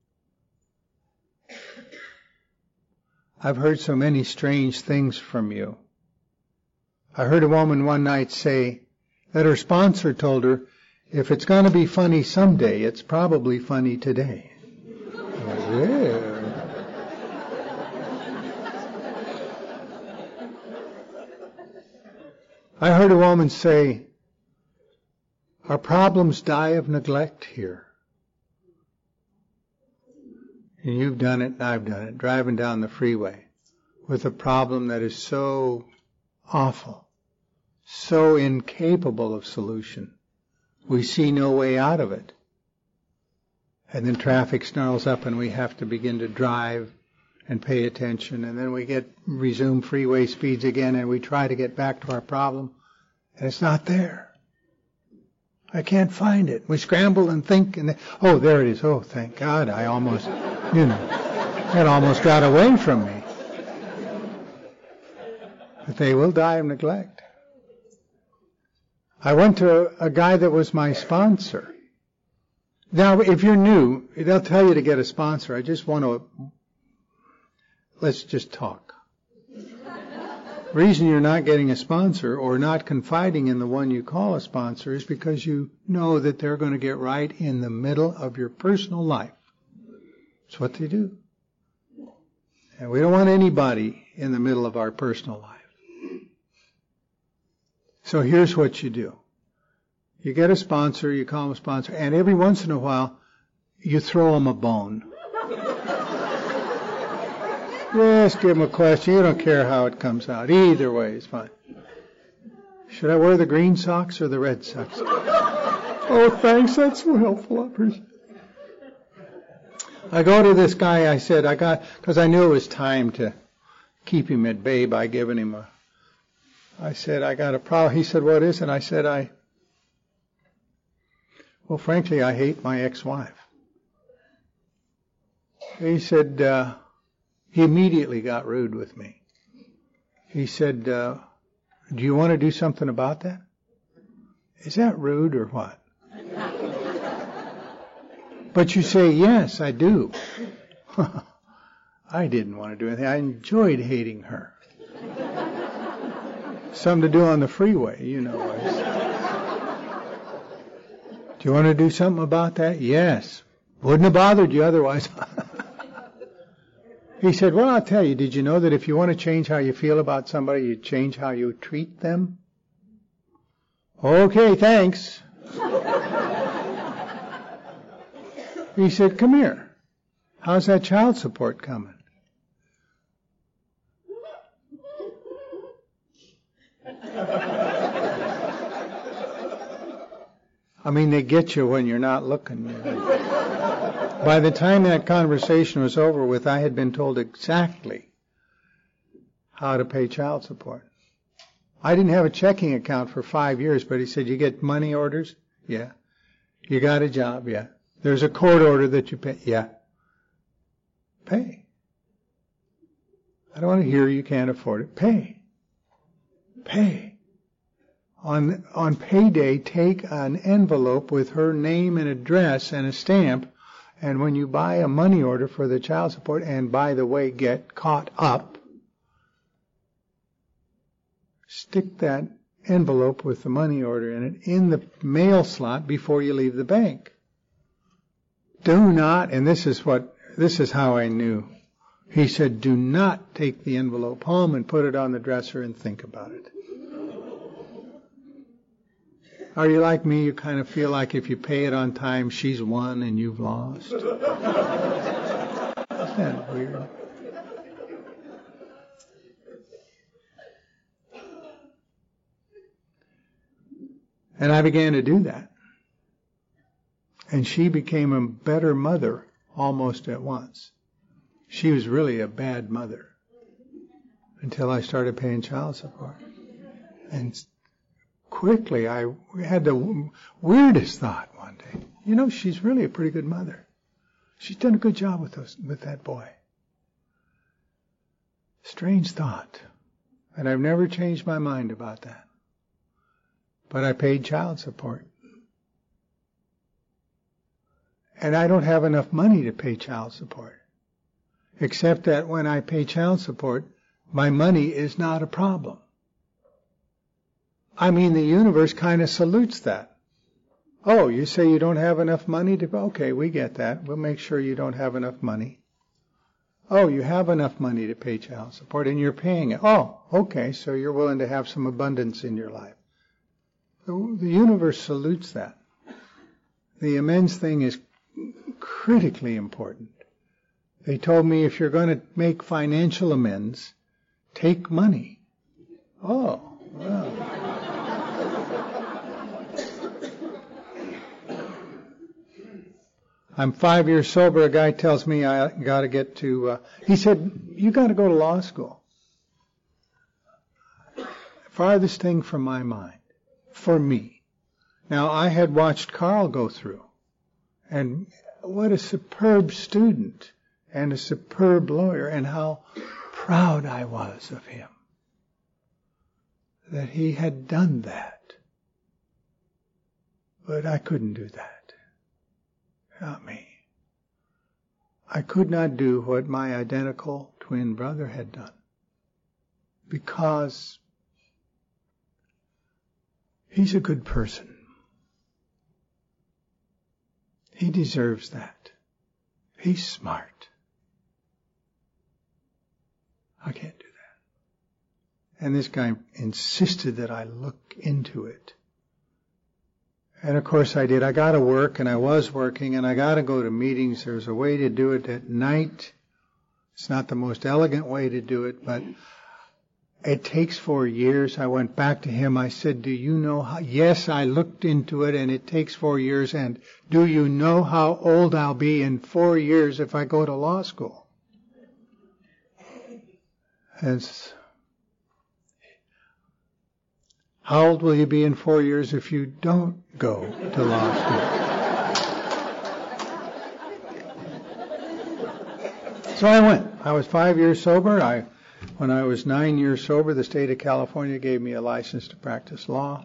I've heard so many strange things from you. I heard a woman one night say that her sponsor told her, if it's going to be funny someday, it's probably funny today. Yeah. I heard a woman say, our problems die of neglect here. And you've done it and I've done it, driving down the freeway with a problem that is so awful, so incapable of solution. We see no way out of it. And then traffic snarls up and we have to begin to drive and pay attention. And then we get resume freeway speeds again and we try to get back to our problem. And it's not there. I can't find it. We scramble and think and, oh, there it is. Oh, thank God. I almost, you know, it almost got away from me. But they will die of neglect. I went to a guy that was my sponsor. Now, if you're new, they'll tell you to get a sponsor. I just want to, let's just talk. The reason you're not getting a sponsor or not confiding in the one you call a sponsor is because you know that they're going to get right in the middle of your personal life. That's what they do. And we don't want anybody in the middle of our personal life. So here's what you do. You get a sponsor, you call them a sponsor, and every once in a while, you throw them a bone. Just give them a question. You don't care how it comes out. Either way is fine. Should I wear the green socks or the red socks? Oh, thanks. That's so helpful. I appreciate it. I go to this guy. I said, I got, because I knew it was time to keep him at bay by giving him a, I said, I got a problem. He said, what is it? I said, I, well, frankly, I hate my ex-wife. He said, uh, he immediately got rude with me. He said, uh, do you want to do something about that? Is that rude or what? But you say, yes, I do. I didn't want to do anything. I enjoyed hating her. Something to do on the freeway, you know. Do you want to do something about that? Yes. Wouldn't have bothered you otherwise. He said, well, I'll tell you, did you know that if you want to change how you feel about somebody, you change how you treat them? Okay, thanks. He said, come here. How's that child support coming? I mean, they get you when you're not looking. By the time that conversation was over with, I had been told exactly how to pay child support. I didn't have a checking account for five years, but he said, you get money orders? Yeah. You got a job? Yeah. There's a court order that you pay? Yeah. Pay. I don't want to hear you can't afford it. Pay. Pay. On, on payday, take an envelope with her name and address and a stamp, and when you buy a money order for the child support, and by the way, get caught up, stick that envelope with the money order in it in the mail slot before you leave the bank. Do not, and this is what, this is how I knew. He said, do not take the envelope home and put it on the dresser and think about it. Are you like me? You kind of feel like if you pay it on time, she's won and you've lost. Isn't that weird? And I began to do that. And she became a better mother almost at once. She was really a bad mother until I started paying child support. And quickly I had the weirdest thought one day. You know, she's really a pretty good mother. She's done a good job with those, with that boy. Strange thought. And I've never changed my mind about that. But I paid child support. And I don't have enough money to pay child support. Except that when I pay child support, my money is not a problem. I mean, the universe kind of salutes that. Oh, you say you don't have enough money to... Okay, we get that. We'll make sure you don't have enough money. Oh, you have enough money to pay child support and you're paying it. Oh, okay, so you're willing to have some abundance in your life. The, the universe salutes that. The amends thing is critically important. They told me if you're going to make financial amends, take money. Oh, well. I'm five years sober. A guy tells me I got to get to, uh, he said, you got to go to law school. Farthest thing from my mind, for me. Now, I had watched Carl go through, and what a superb student and a superb lawyer, and how proud I was of him that he had done that. But I couldn't do that. Not me. I could not do what my identical twin brother had done because he's a good person. He deserves that. He's smart. I can't do that. And this guy insisted that I look into it. And of course I did. I got to work, and I was working, and I got to go to meetings. There's a way to do it at night. It's not the most elegant way to do it, but it takes four years. I went back to him. I said, do you know how? Yes, I looked into it, and it takes four years. And do you know how old I'll be in four years if I go to law school? And how old will you be in four years if you don't go to law school? So I went. I was five years sober. I, when I was nine years sober, the state of California gave me a license to practice law.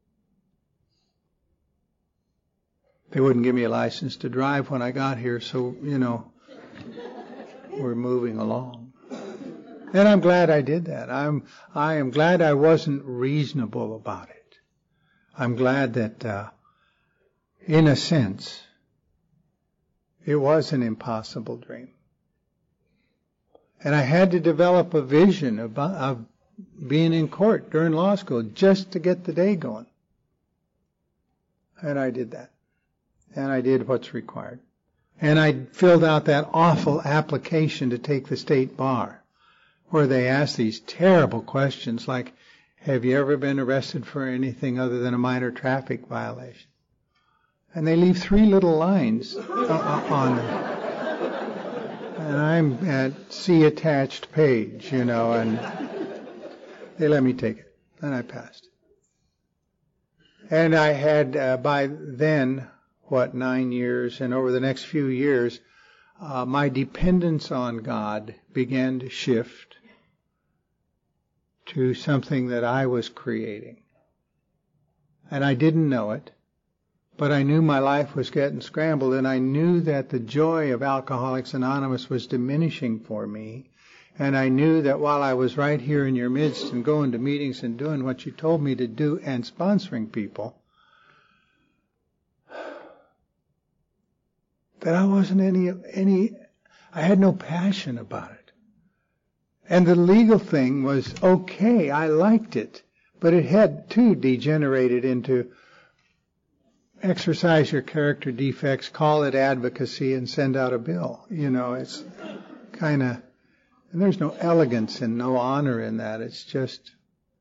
They wouldn't give me a license to drive when I got here, so, you know, we're moving along. And I'm glad I did that. I'm, I am glad I wasn't reasonable about it. I'm glad that, uh, in a sense, it was an impossible dream. And I had to develop a vision of, of being in court during law school just to get the day going. And I did that. And I did what's required. And I filled out that awful application to take the state bar, where they ask these terrible questions like, have you ever been arrested for anything other than a minor traffic violation? And they leave three little lines uh, on them. And I'm at see attached page, you know, and they let me take it. And I passed. And I had, uh, by then, what, nine years, and over the next few years, uh, my dependence on God began to shift to something that I was creating. And I didn't know it, but I knew my life was getting scrambled, and I knew that the joy of Alcoholics Anonymous was diminishing for me. And I knew that while I was right here in your midst and going to meetings and doing what you told me to do and sponsoring people, that I wasn't any, any, I had no passion about it. And the legal thing was okay, I liked it, but it had too degenerated into exercise your character defects, call it advocacy, and send out a bill. You know, it's kind of, and there's no elegance and no honor in that. It's just,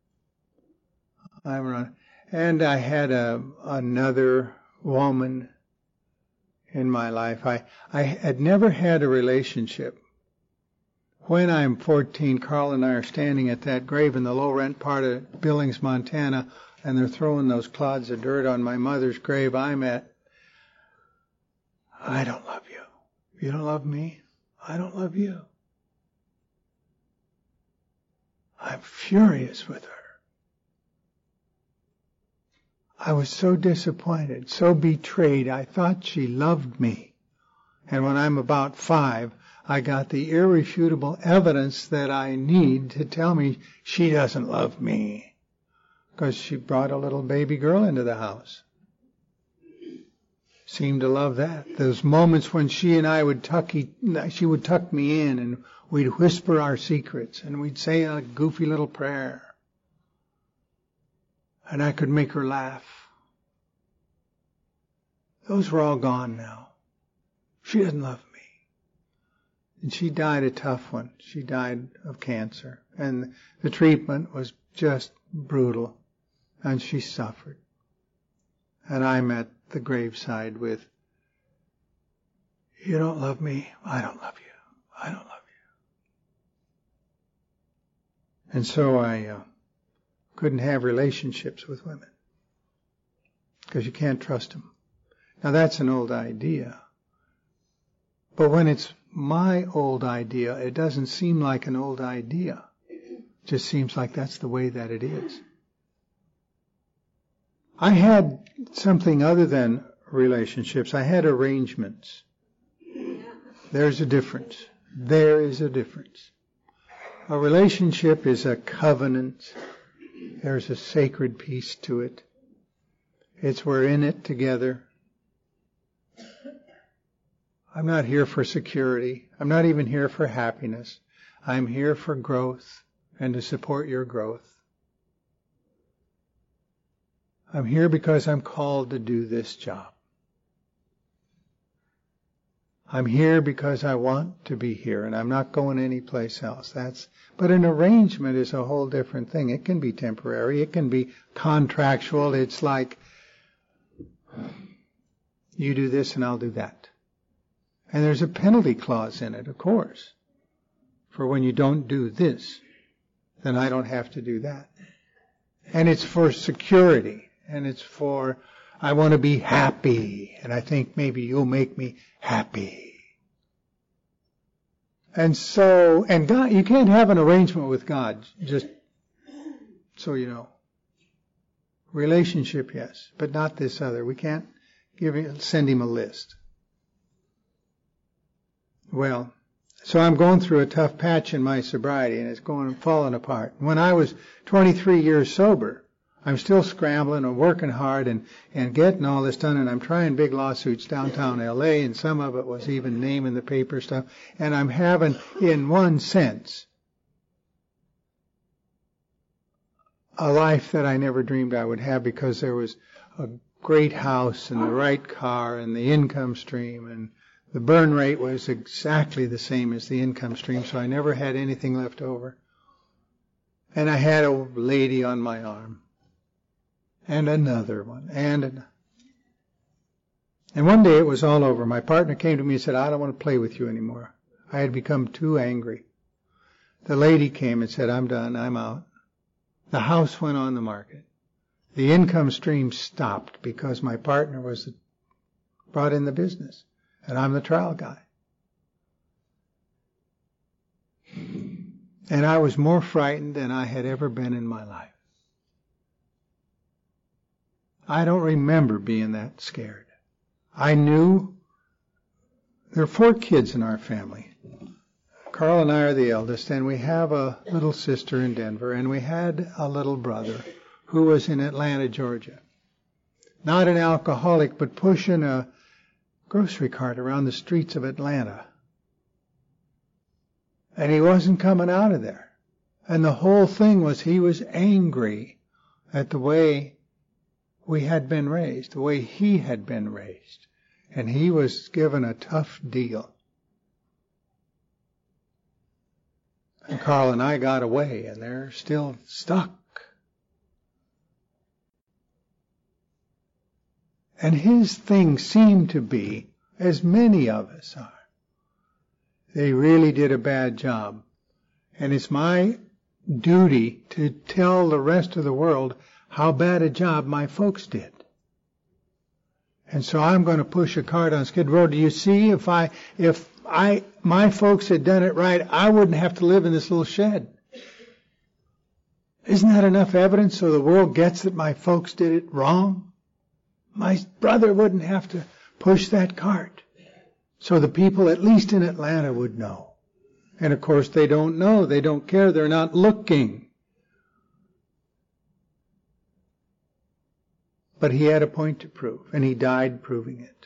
I'm run. And I had a, another woman in my life. I, I had never had a relationship. When I'm fourteen, Carl and I are standing at that grave in the low rent part of Billings, Montana, and they're throwing those clods of dirt on my mother's grave. I'm at, I don't love you. You don't love me? I don't love you. I'm furious with her. I was so disappointed, so betrayed. I thought she loved me. And when I'm about five, I got the irrefutable evidence that I need to tell me she doesn't love me. Because she brought a little baby girl into the house. Seemed to love that. Those moments when she and I would tuck, she would tuck me in and we'd whisper our secrets and we'd say a goofy little prayer. And I could make her laugh. Those were all gone now. She doesn't love me. And she died a tough one. She died of cancer. And the treatment was just brutal. And she suffered. And I'm at the graveside with, you don't love me, I don't love you. I don't love you. And so I uh, couldn't have relationships with women. Because you can't trust them. Now that's an old idea. But when it's my old idea, it doesn't seem like an old idea. It just seems like that's the way that it is. I had something other than relationships. I had arrangements. There's a difference. There is a difference. A relationship is a covenant. There's a sacred piece to it. It's we're in it together. I'm not here for security. I'm not even here for happiness. I'm here for growth and to support your growth. I'm here because I'm called to do this job. I'm here because I want to be here and I'm not going anyplace else. That's, but an arrangement is a whole different thing. It can be temporary. It can be contractual. It's like, you do this and I'll do that. And there's a penalty clause in it, of course. For when you don't do this, then I don't have to do that. And it's for security. And it's for, I want to be happy. And I think maybe you'll make me happy. And so, and God, you can't have an arrangement with God, just so you know. Relationship, yes, but not this other. We can't give him, send him a list. Well, so I'm going through a tough patch in my sobriety, and it's going falling apart. When I was twenty-three years sober, I'm still scrambling and working hard and, and getting all this done, and I'm trying big lawsuits downtown L A, and some of it was even name in the paper stuff. And I'm having, in one sense, a life that I never dreamed I would have, because there was a great house and the right car and the income stream, and the burn rate was exactly the same as the income stream, so I never had anything left over. And I had a lady on my arm. And another one. And another. And one day it was all over. My partner came to me and said, I don't want to play with you anymore. I had become too angry. The lady came and said, I'm done. I'm out. The house went on the market. The income stream stopped because my partner was brought in the business. And I'm the trial guy. And I was more frightened than I had ever been in my life. I don't remember being that scared. I knew there are four kids in our family. Carl and I are the eldest, and we have a little sister in Denver, and we had a little brother who was in Atlanta, Georgia. Not an alcoholic, but pushing a grocery cart around the streets of Atlanta. And he wasn't coming out of there. And the whole thing was he was angry at the way we had been raised, the way he had been raised. And he was given a tough deal. And Carl and I got away, and they're still stuck. And his thing seemed to be, as many of us are, they really did a bad job. And it's my duty to tell the rest of the world how bad a job my folks did. And so I'm going to push a cart on Skid Row. Do you see, if I, if I, my folks had done it right, I wouldn't have to live in this little shed. Isn't that enough evidence so the world gets that my folks did it wrong? My brother wouldn't have to push that cart. So the people, at least in Atlanta, would know. And of course they don't know. They don't care. They're not looking. But he had a point to prove, and he died proving it.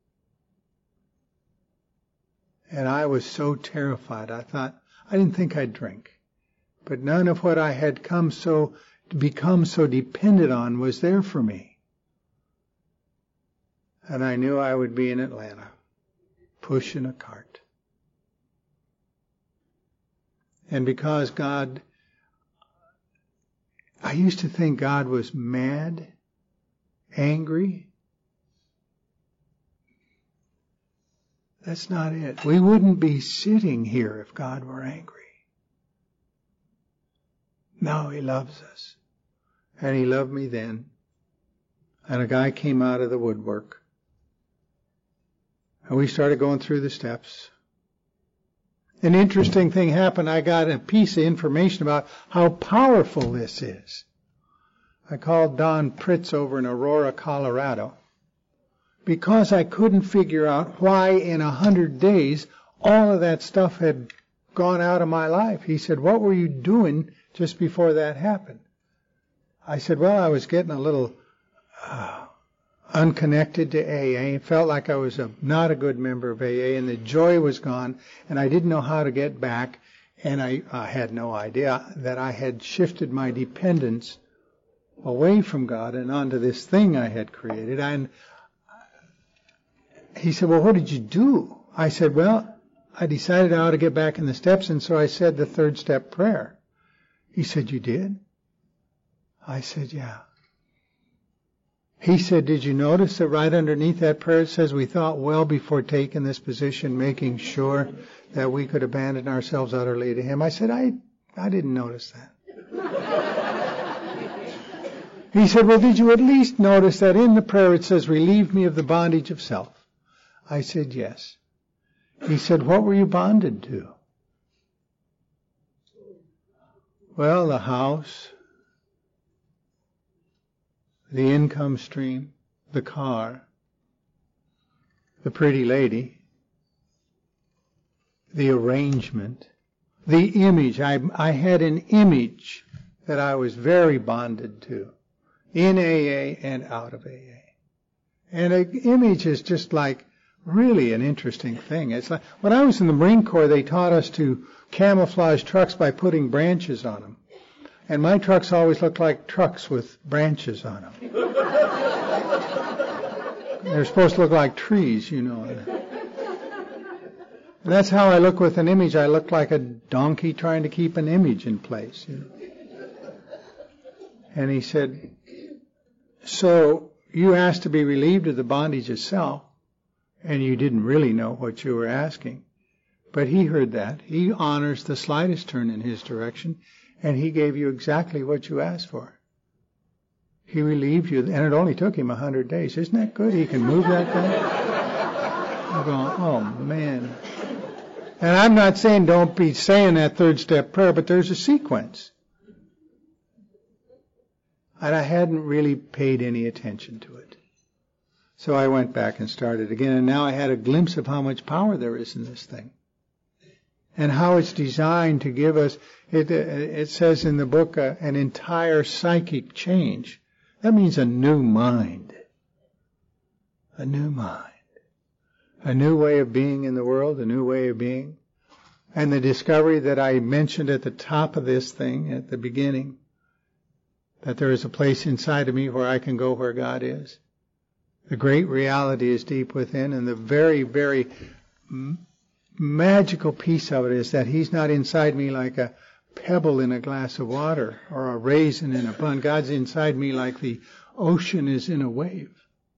And I was so terrified. I thought, I didn't think I'd drink. But none of what I had come so, become so dependent on was there for me. And I knew I would be in Atlanta, pushing a cart. And because God, I used to think God was mad, angry. That's not it. We wouldn't be sitting here if God were angry. No, he loves us. And he loved me then. And a guy came out of the woodwork. And we started going through the steps. An interesting thing happened. I got a piece of information about how powerful this is. I called Don Pritz over in Aurora, Colorado, because I couldn't figure out why in a hundred days all of that stuff had gone out of my life. He said, what were you doing just before that happened? I said, well, I was getting a little uh, unconnected to A A. It felt like I was a, not a good member of A A, and the joy was gone, and I didn't know how to get back, and I, I had no idea that I had shifted my dependence away from God and onto this thing I had created. And he said, well, what did you do? I said, well, I decided I ought to get back in the steps, and so I said the third step prayer. He said, you did? I said, yeah. He said, did you notice that right underneath that prayer it says we thought well before taking this position, making sure that we could abandon ourselves utterly to him? I said, I, I didn't notice that. He said, well, did you at least notice that in the prayer it says, relieve me of the bondage of self? I said, yes. He said, what were you bonded to? Well, the house, the income stream, the car, the pretty lady, the arrangement, the image. I, I had an image that I was very bonded to. In A A and out of A A. And an image is just like really an interesting thing. It's like when I was in the Marine Corps, they taught us to camouflage trucks by putting branches on them. And my trucks always looked like trucks with branches on them. They're supposed to look like trees, you know. And that's how I look with an image. I look like a donkey trying to keep an image in place. You know? And he said, so you asked to be relieved of the bondage of self, and you didn't really know what you were asking. But he heard that. He honors the slightest turn in his direction, and he gave you exactly what you asked for. He relieved you, and it only took him a hundred days. Isn't that good? He can move that thing. I'm going, oh, man. And I'm not saying don't be saying that third step prayer, but there's a sequence. And I hadn't really paid any attention to it. So I went back and started again, and now I had a glimpse of how much power there is in this thing. And how it's designed to give us, it, it says in the book, uh, an entire psychic change. That means a new mind. A new mind. A new way of being in the world, a new way of being. And the discovery that I mentioned at the top of this thing, at the beginning, that there is a place inside of me where I can go where God is. The great reality is deep within, and the very, very m- magical piece of it is that He's not inside me like a pebble in a glass of water or a raisin in a bun. God's inside me like the ocean is in a wave.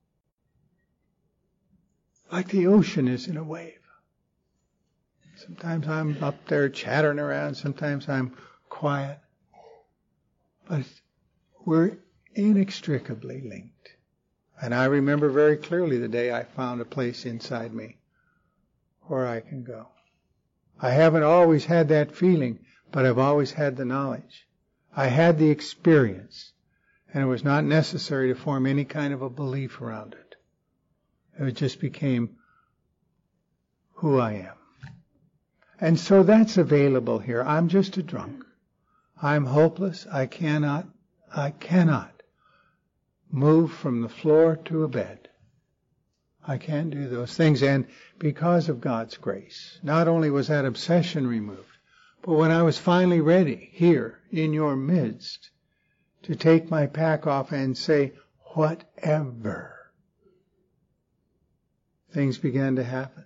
Like the ocean is in a wave. Sometimes I'm up there chattering around, sometimes I'm quiet. But we're inextricably linked. And I remember very clearly the day I found a place inside me where I can go. I haven't always had that feeling, but I've always had the knowledge. I had the experience, and it was not necessary to form any kind of a belief around it. It just became who I am. And so that's available here. I'm just a drunk. I'm hopeless. I cannot, I cannot move from the floor to a bed. I can't do those things. And because of God's grace, not only was that obsession removed, but when I was finally ready here in your midst to take my pack off and say, whatever, things began to happen.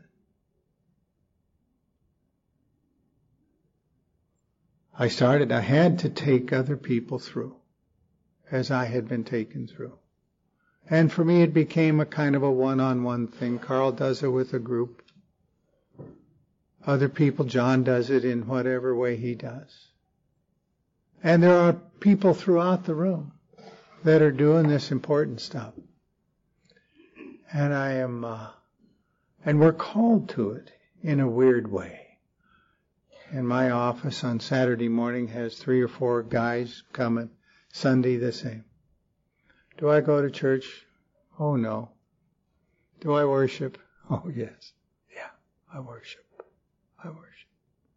I started, I had to take other people through as I had been taken through. And for me, it became a kind of a one-on-one thing. Carl does it with a group. Other people, John does it in whatever way he does. And there are people throughout the room that are doing this important stuff. And I am, uh, and we're called to it in a weird way. And my office on Saturday morning has three or four guys coming. Sunday the same. Do I go to church? Oh, no. Do I worship? Oh, yes. Yeah, I worship. I worship.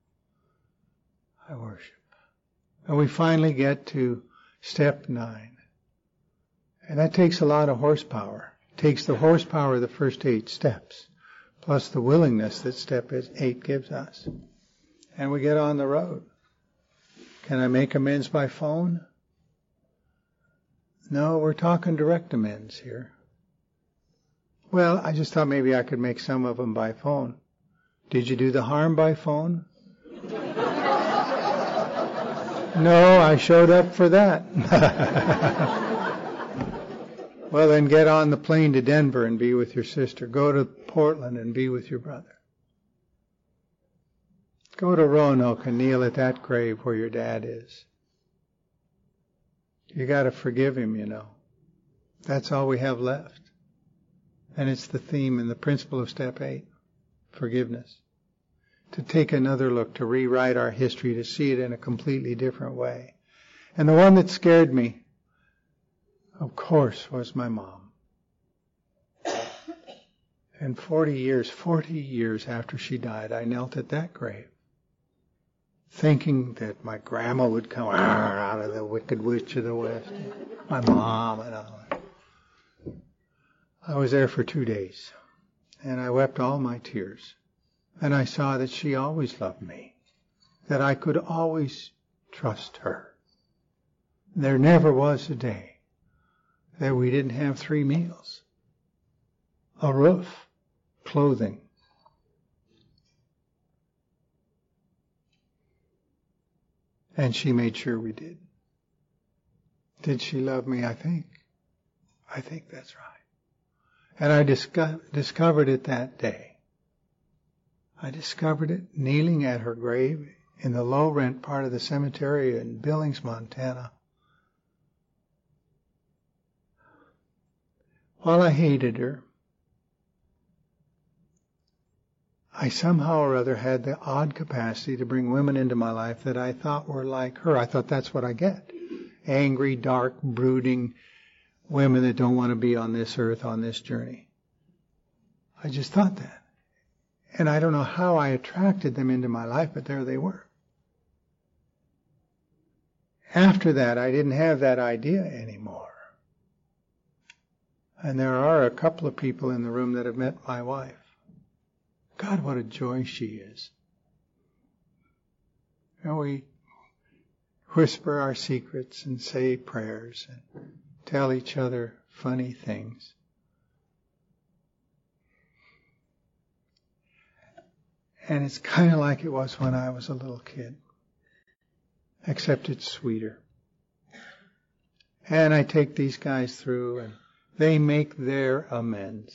I worship. And we finally get to step nine. And that takes a lot of horsepower. It takes the horsepower of the first eight steps, plus the willingness that step eight gives us. And we get on the road. Can I make amends by phone? No, we're talking direct amends here. Well, I just thought maybe I could make some of them by phone. Did you do the harm by phone? No, I showed up for that. Well, then get on the plane to Denver and be with your sister. Go to Portland and be with your brother. Go to Roanoke and kneel at that grave where your dad is. You got to forgive him, you know. That's all we have left. And it's the theme and the principle of step eight, forgiveness. To take another look, to rewrite our history, to see it in a completely different way. And the one that scared me, of course, was my mom. And forty years, forty years after she died, I knelt at that grave, thinking that my grandma would come out of the Wicked Witch of the West, my mom and all that. I was there for two days, and I wept all my tears. And I saw that she always loved me, that I could always trust her. There never was a day that we didn't have three meals, a roof, clothing. And she made sure we did. Did she love me? I think. I think that's right. And I disco- discovered it that day. I discovered it kneeling at her grave in the low-rent part of the cemetery in Billings, Montana. While I hated her, I somehow or other had the odd capacity to bring women into my life that I thought were like her. I thought that's what I get. Angry, dark, brooding women that don't want to be on this earth, on this journey. I just thought that. And I don't know how I attracted them into my life, but there they were. After that, I didn't have that idea anymore. And there are a couple of people in the room that have met my wife. God, what a joy she is. And we whisper our secrets and say prayers and tell each other funny things. And it's kind of like it was when I was a little kid, except it's sweeter. And I take these guys through and they make their amends.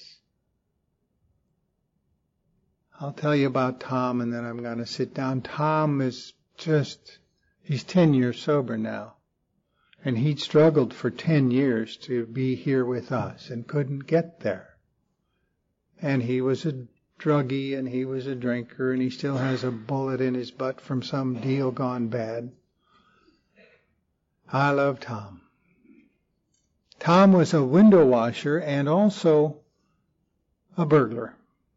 I'll tell you about Tom and then I'm going to sit down. Tom is just, he's ten years sober now. And he'd struggled for ten years to be here with us and couldn't get there. And he was a druggie and he was a drinker and he still has a bullet in his butt from some deal gone bad. I love Tom. Tom was a window washer and also a burglar.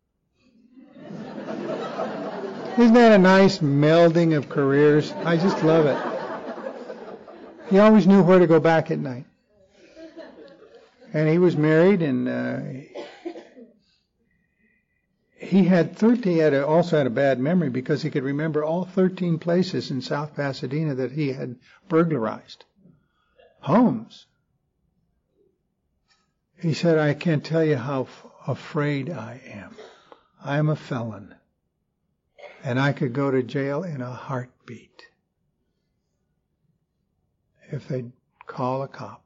Isn't that a nice melding of careers? I just love it. He always knew where to go back at night. And he was married and uh, he had thirteen, he had a, also had a bad memory because he could remember all thirteen places in South Pasadena that he had burglarized. Homes. He said, I can't tell you how f- afraid I am. I am a felon. And I could go to jail in a heartbeat if they'd call a cop.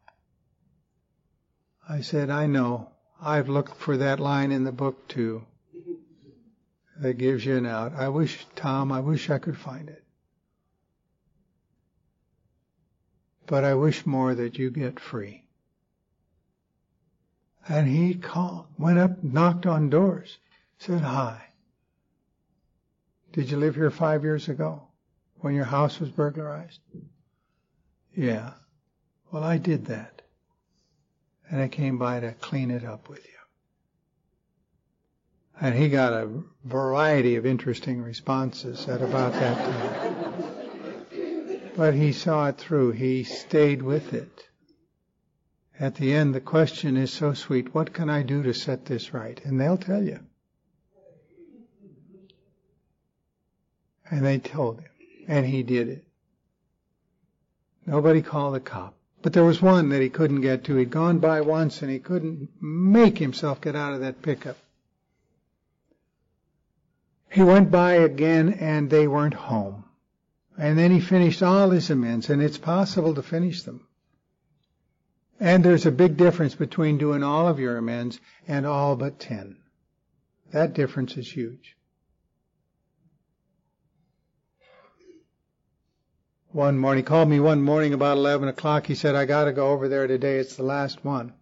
I said, I know. I've looked for that line in the book too. That gives you an out. I wish, Tom, I wish I could find it. But I wish more that you get free. And he called, went up, knocked on doors, said hi. Did you live here five years ago when your house was burglarized? Yeah. Well, I did that. And I came by to clean it up with you. And he got a variety of interesting responses at about that time. But he saw it through. He stayed with it. At the end, the question is so sweet. What can I do to set this right? And they'll tell you. And they told him. And he did it. Nobody called the cop. But there was one that he couldn't get to. He'd gone by once and he couldn't make himself get out of that pickup. He went by again and they weren't home. And then he finished all his amends, and it's possible to finish them. And there's a big difference between doing all of your amends and all but ten. That difference is huge. One morning, he called me one morning about eleven o'clock. He said, I got to go over there today. It's the last one.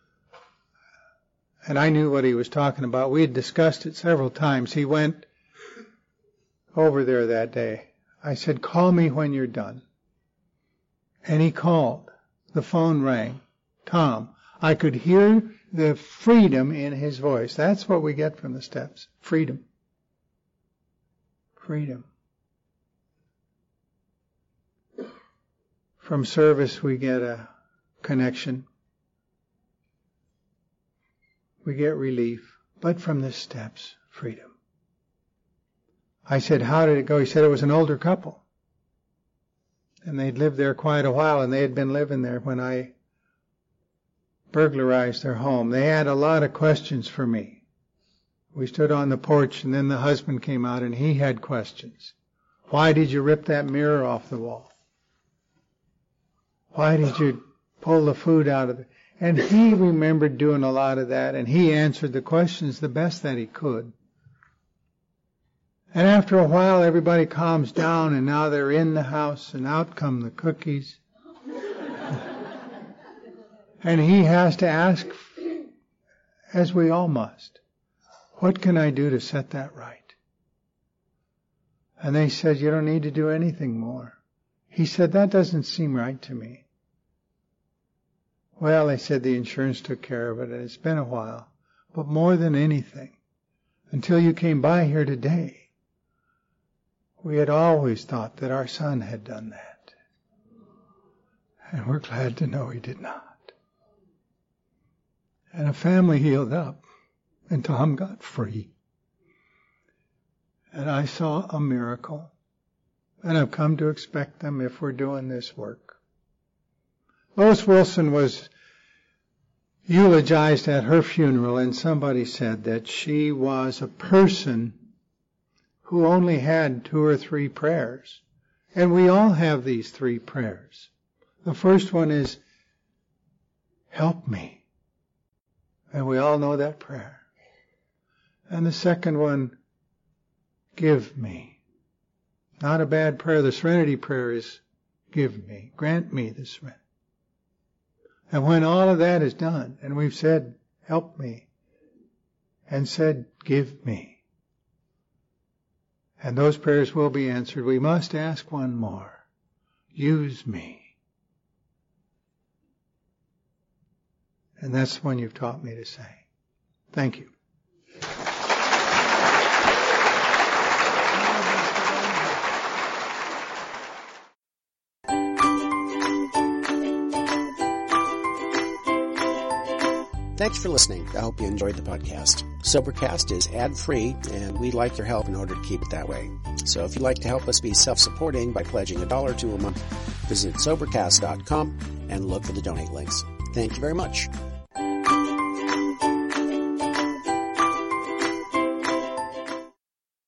And I knew what he was talking about. We had discussed it several times. He went over there that day. I said, call me when you're done. And he called. The phone rang. Tom. I could hear the freedom in his voice. That's what we get from the steps. Freedom. Freedom. From service we get a connection. We get relief. But from the steps, freedom. I said, how did it go? He said it was an older couple. And they'd lived there quite a while, and they had been living there when I burglarized their home. They had a lot of questions for me. We stood on the porch, and then the husband came out, and he had questions. Why did you rip that mirror off the wall? Why did you pull the food out of it? And he remembered doing a lot of that, and he answered the questions the best that he could. And after a while, everybody calms down, and now they're in the house, and out come the cookies. And he has to ask, as we all must, what can I do to set that right? And they said, you don't need to do anything more. He said, that doesn't seem right to me. Well, they said the insurance took care of it, and it's been a while. But more than anything, until you came by here today, we had always thought that our son had done that. And we're glad to know he did not. And a family healed up, and Tom got free. And I saw a miracle. And I've come to expect them if we're doing this work. Lois Wilson was eulogized at her funeral, and somebody said that she was a person who only had two or three prayers. And we all have these three prayers. The first one is, help me. And we all know that prayer. And the second one, give me. Not a bad prayer. The serenity prayer is, give me, grant me the serenity. And when all of that is done, and we've said, help me, and said, give me, and those prayers will be answered, we must ask one more, use me. And that's the one you've taught me to say. Thank you. Thanks for listening. I hope you enjoyed the podcast. Sobercast is ad-free, and we'd like your help in order to keep it that way. So if you'd like to help us be self-supporting by pledging a dollar to a month, visit Sobercast dot com and look for the donate links. Thank you very much.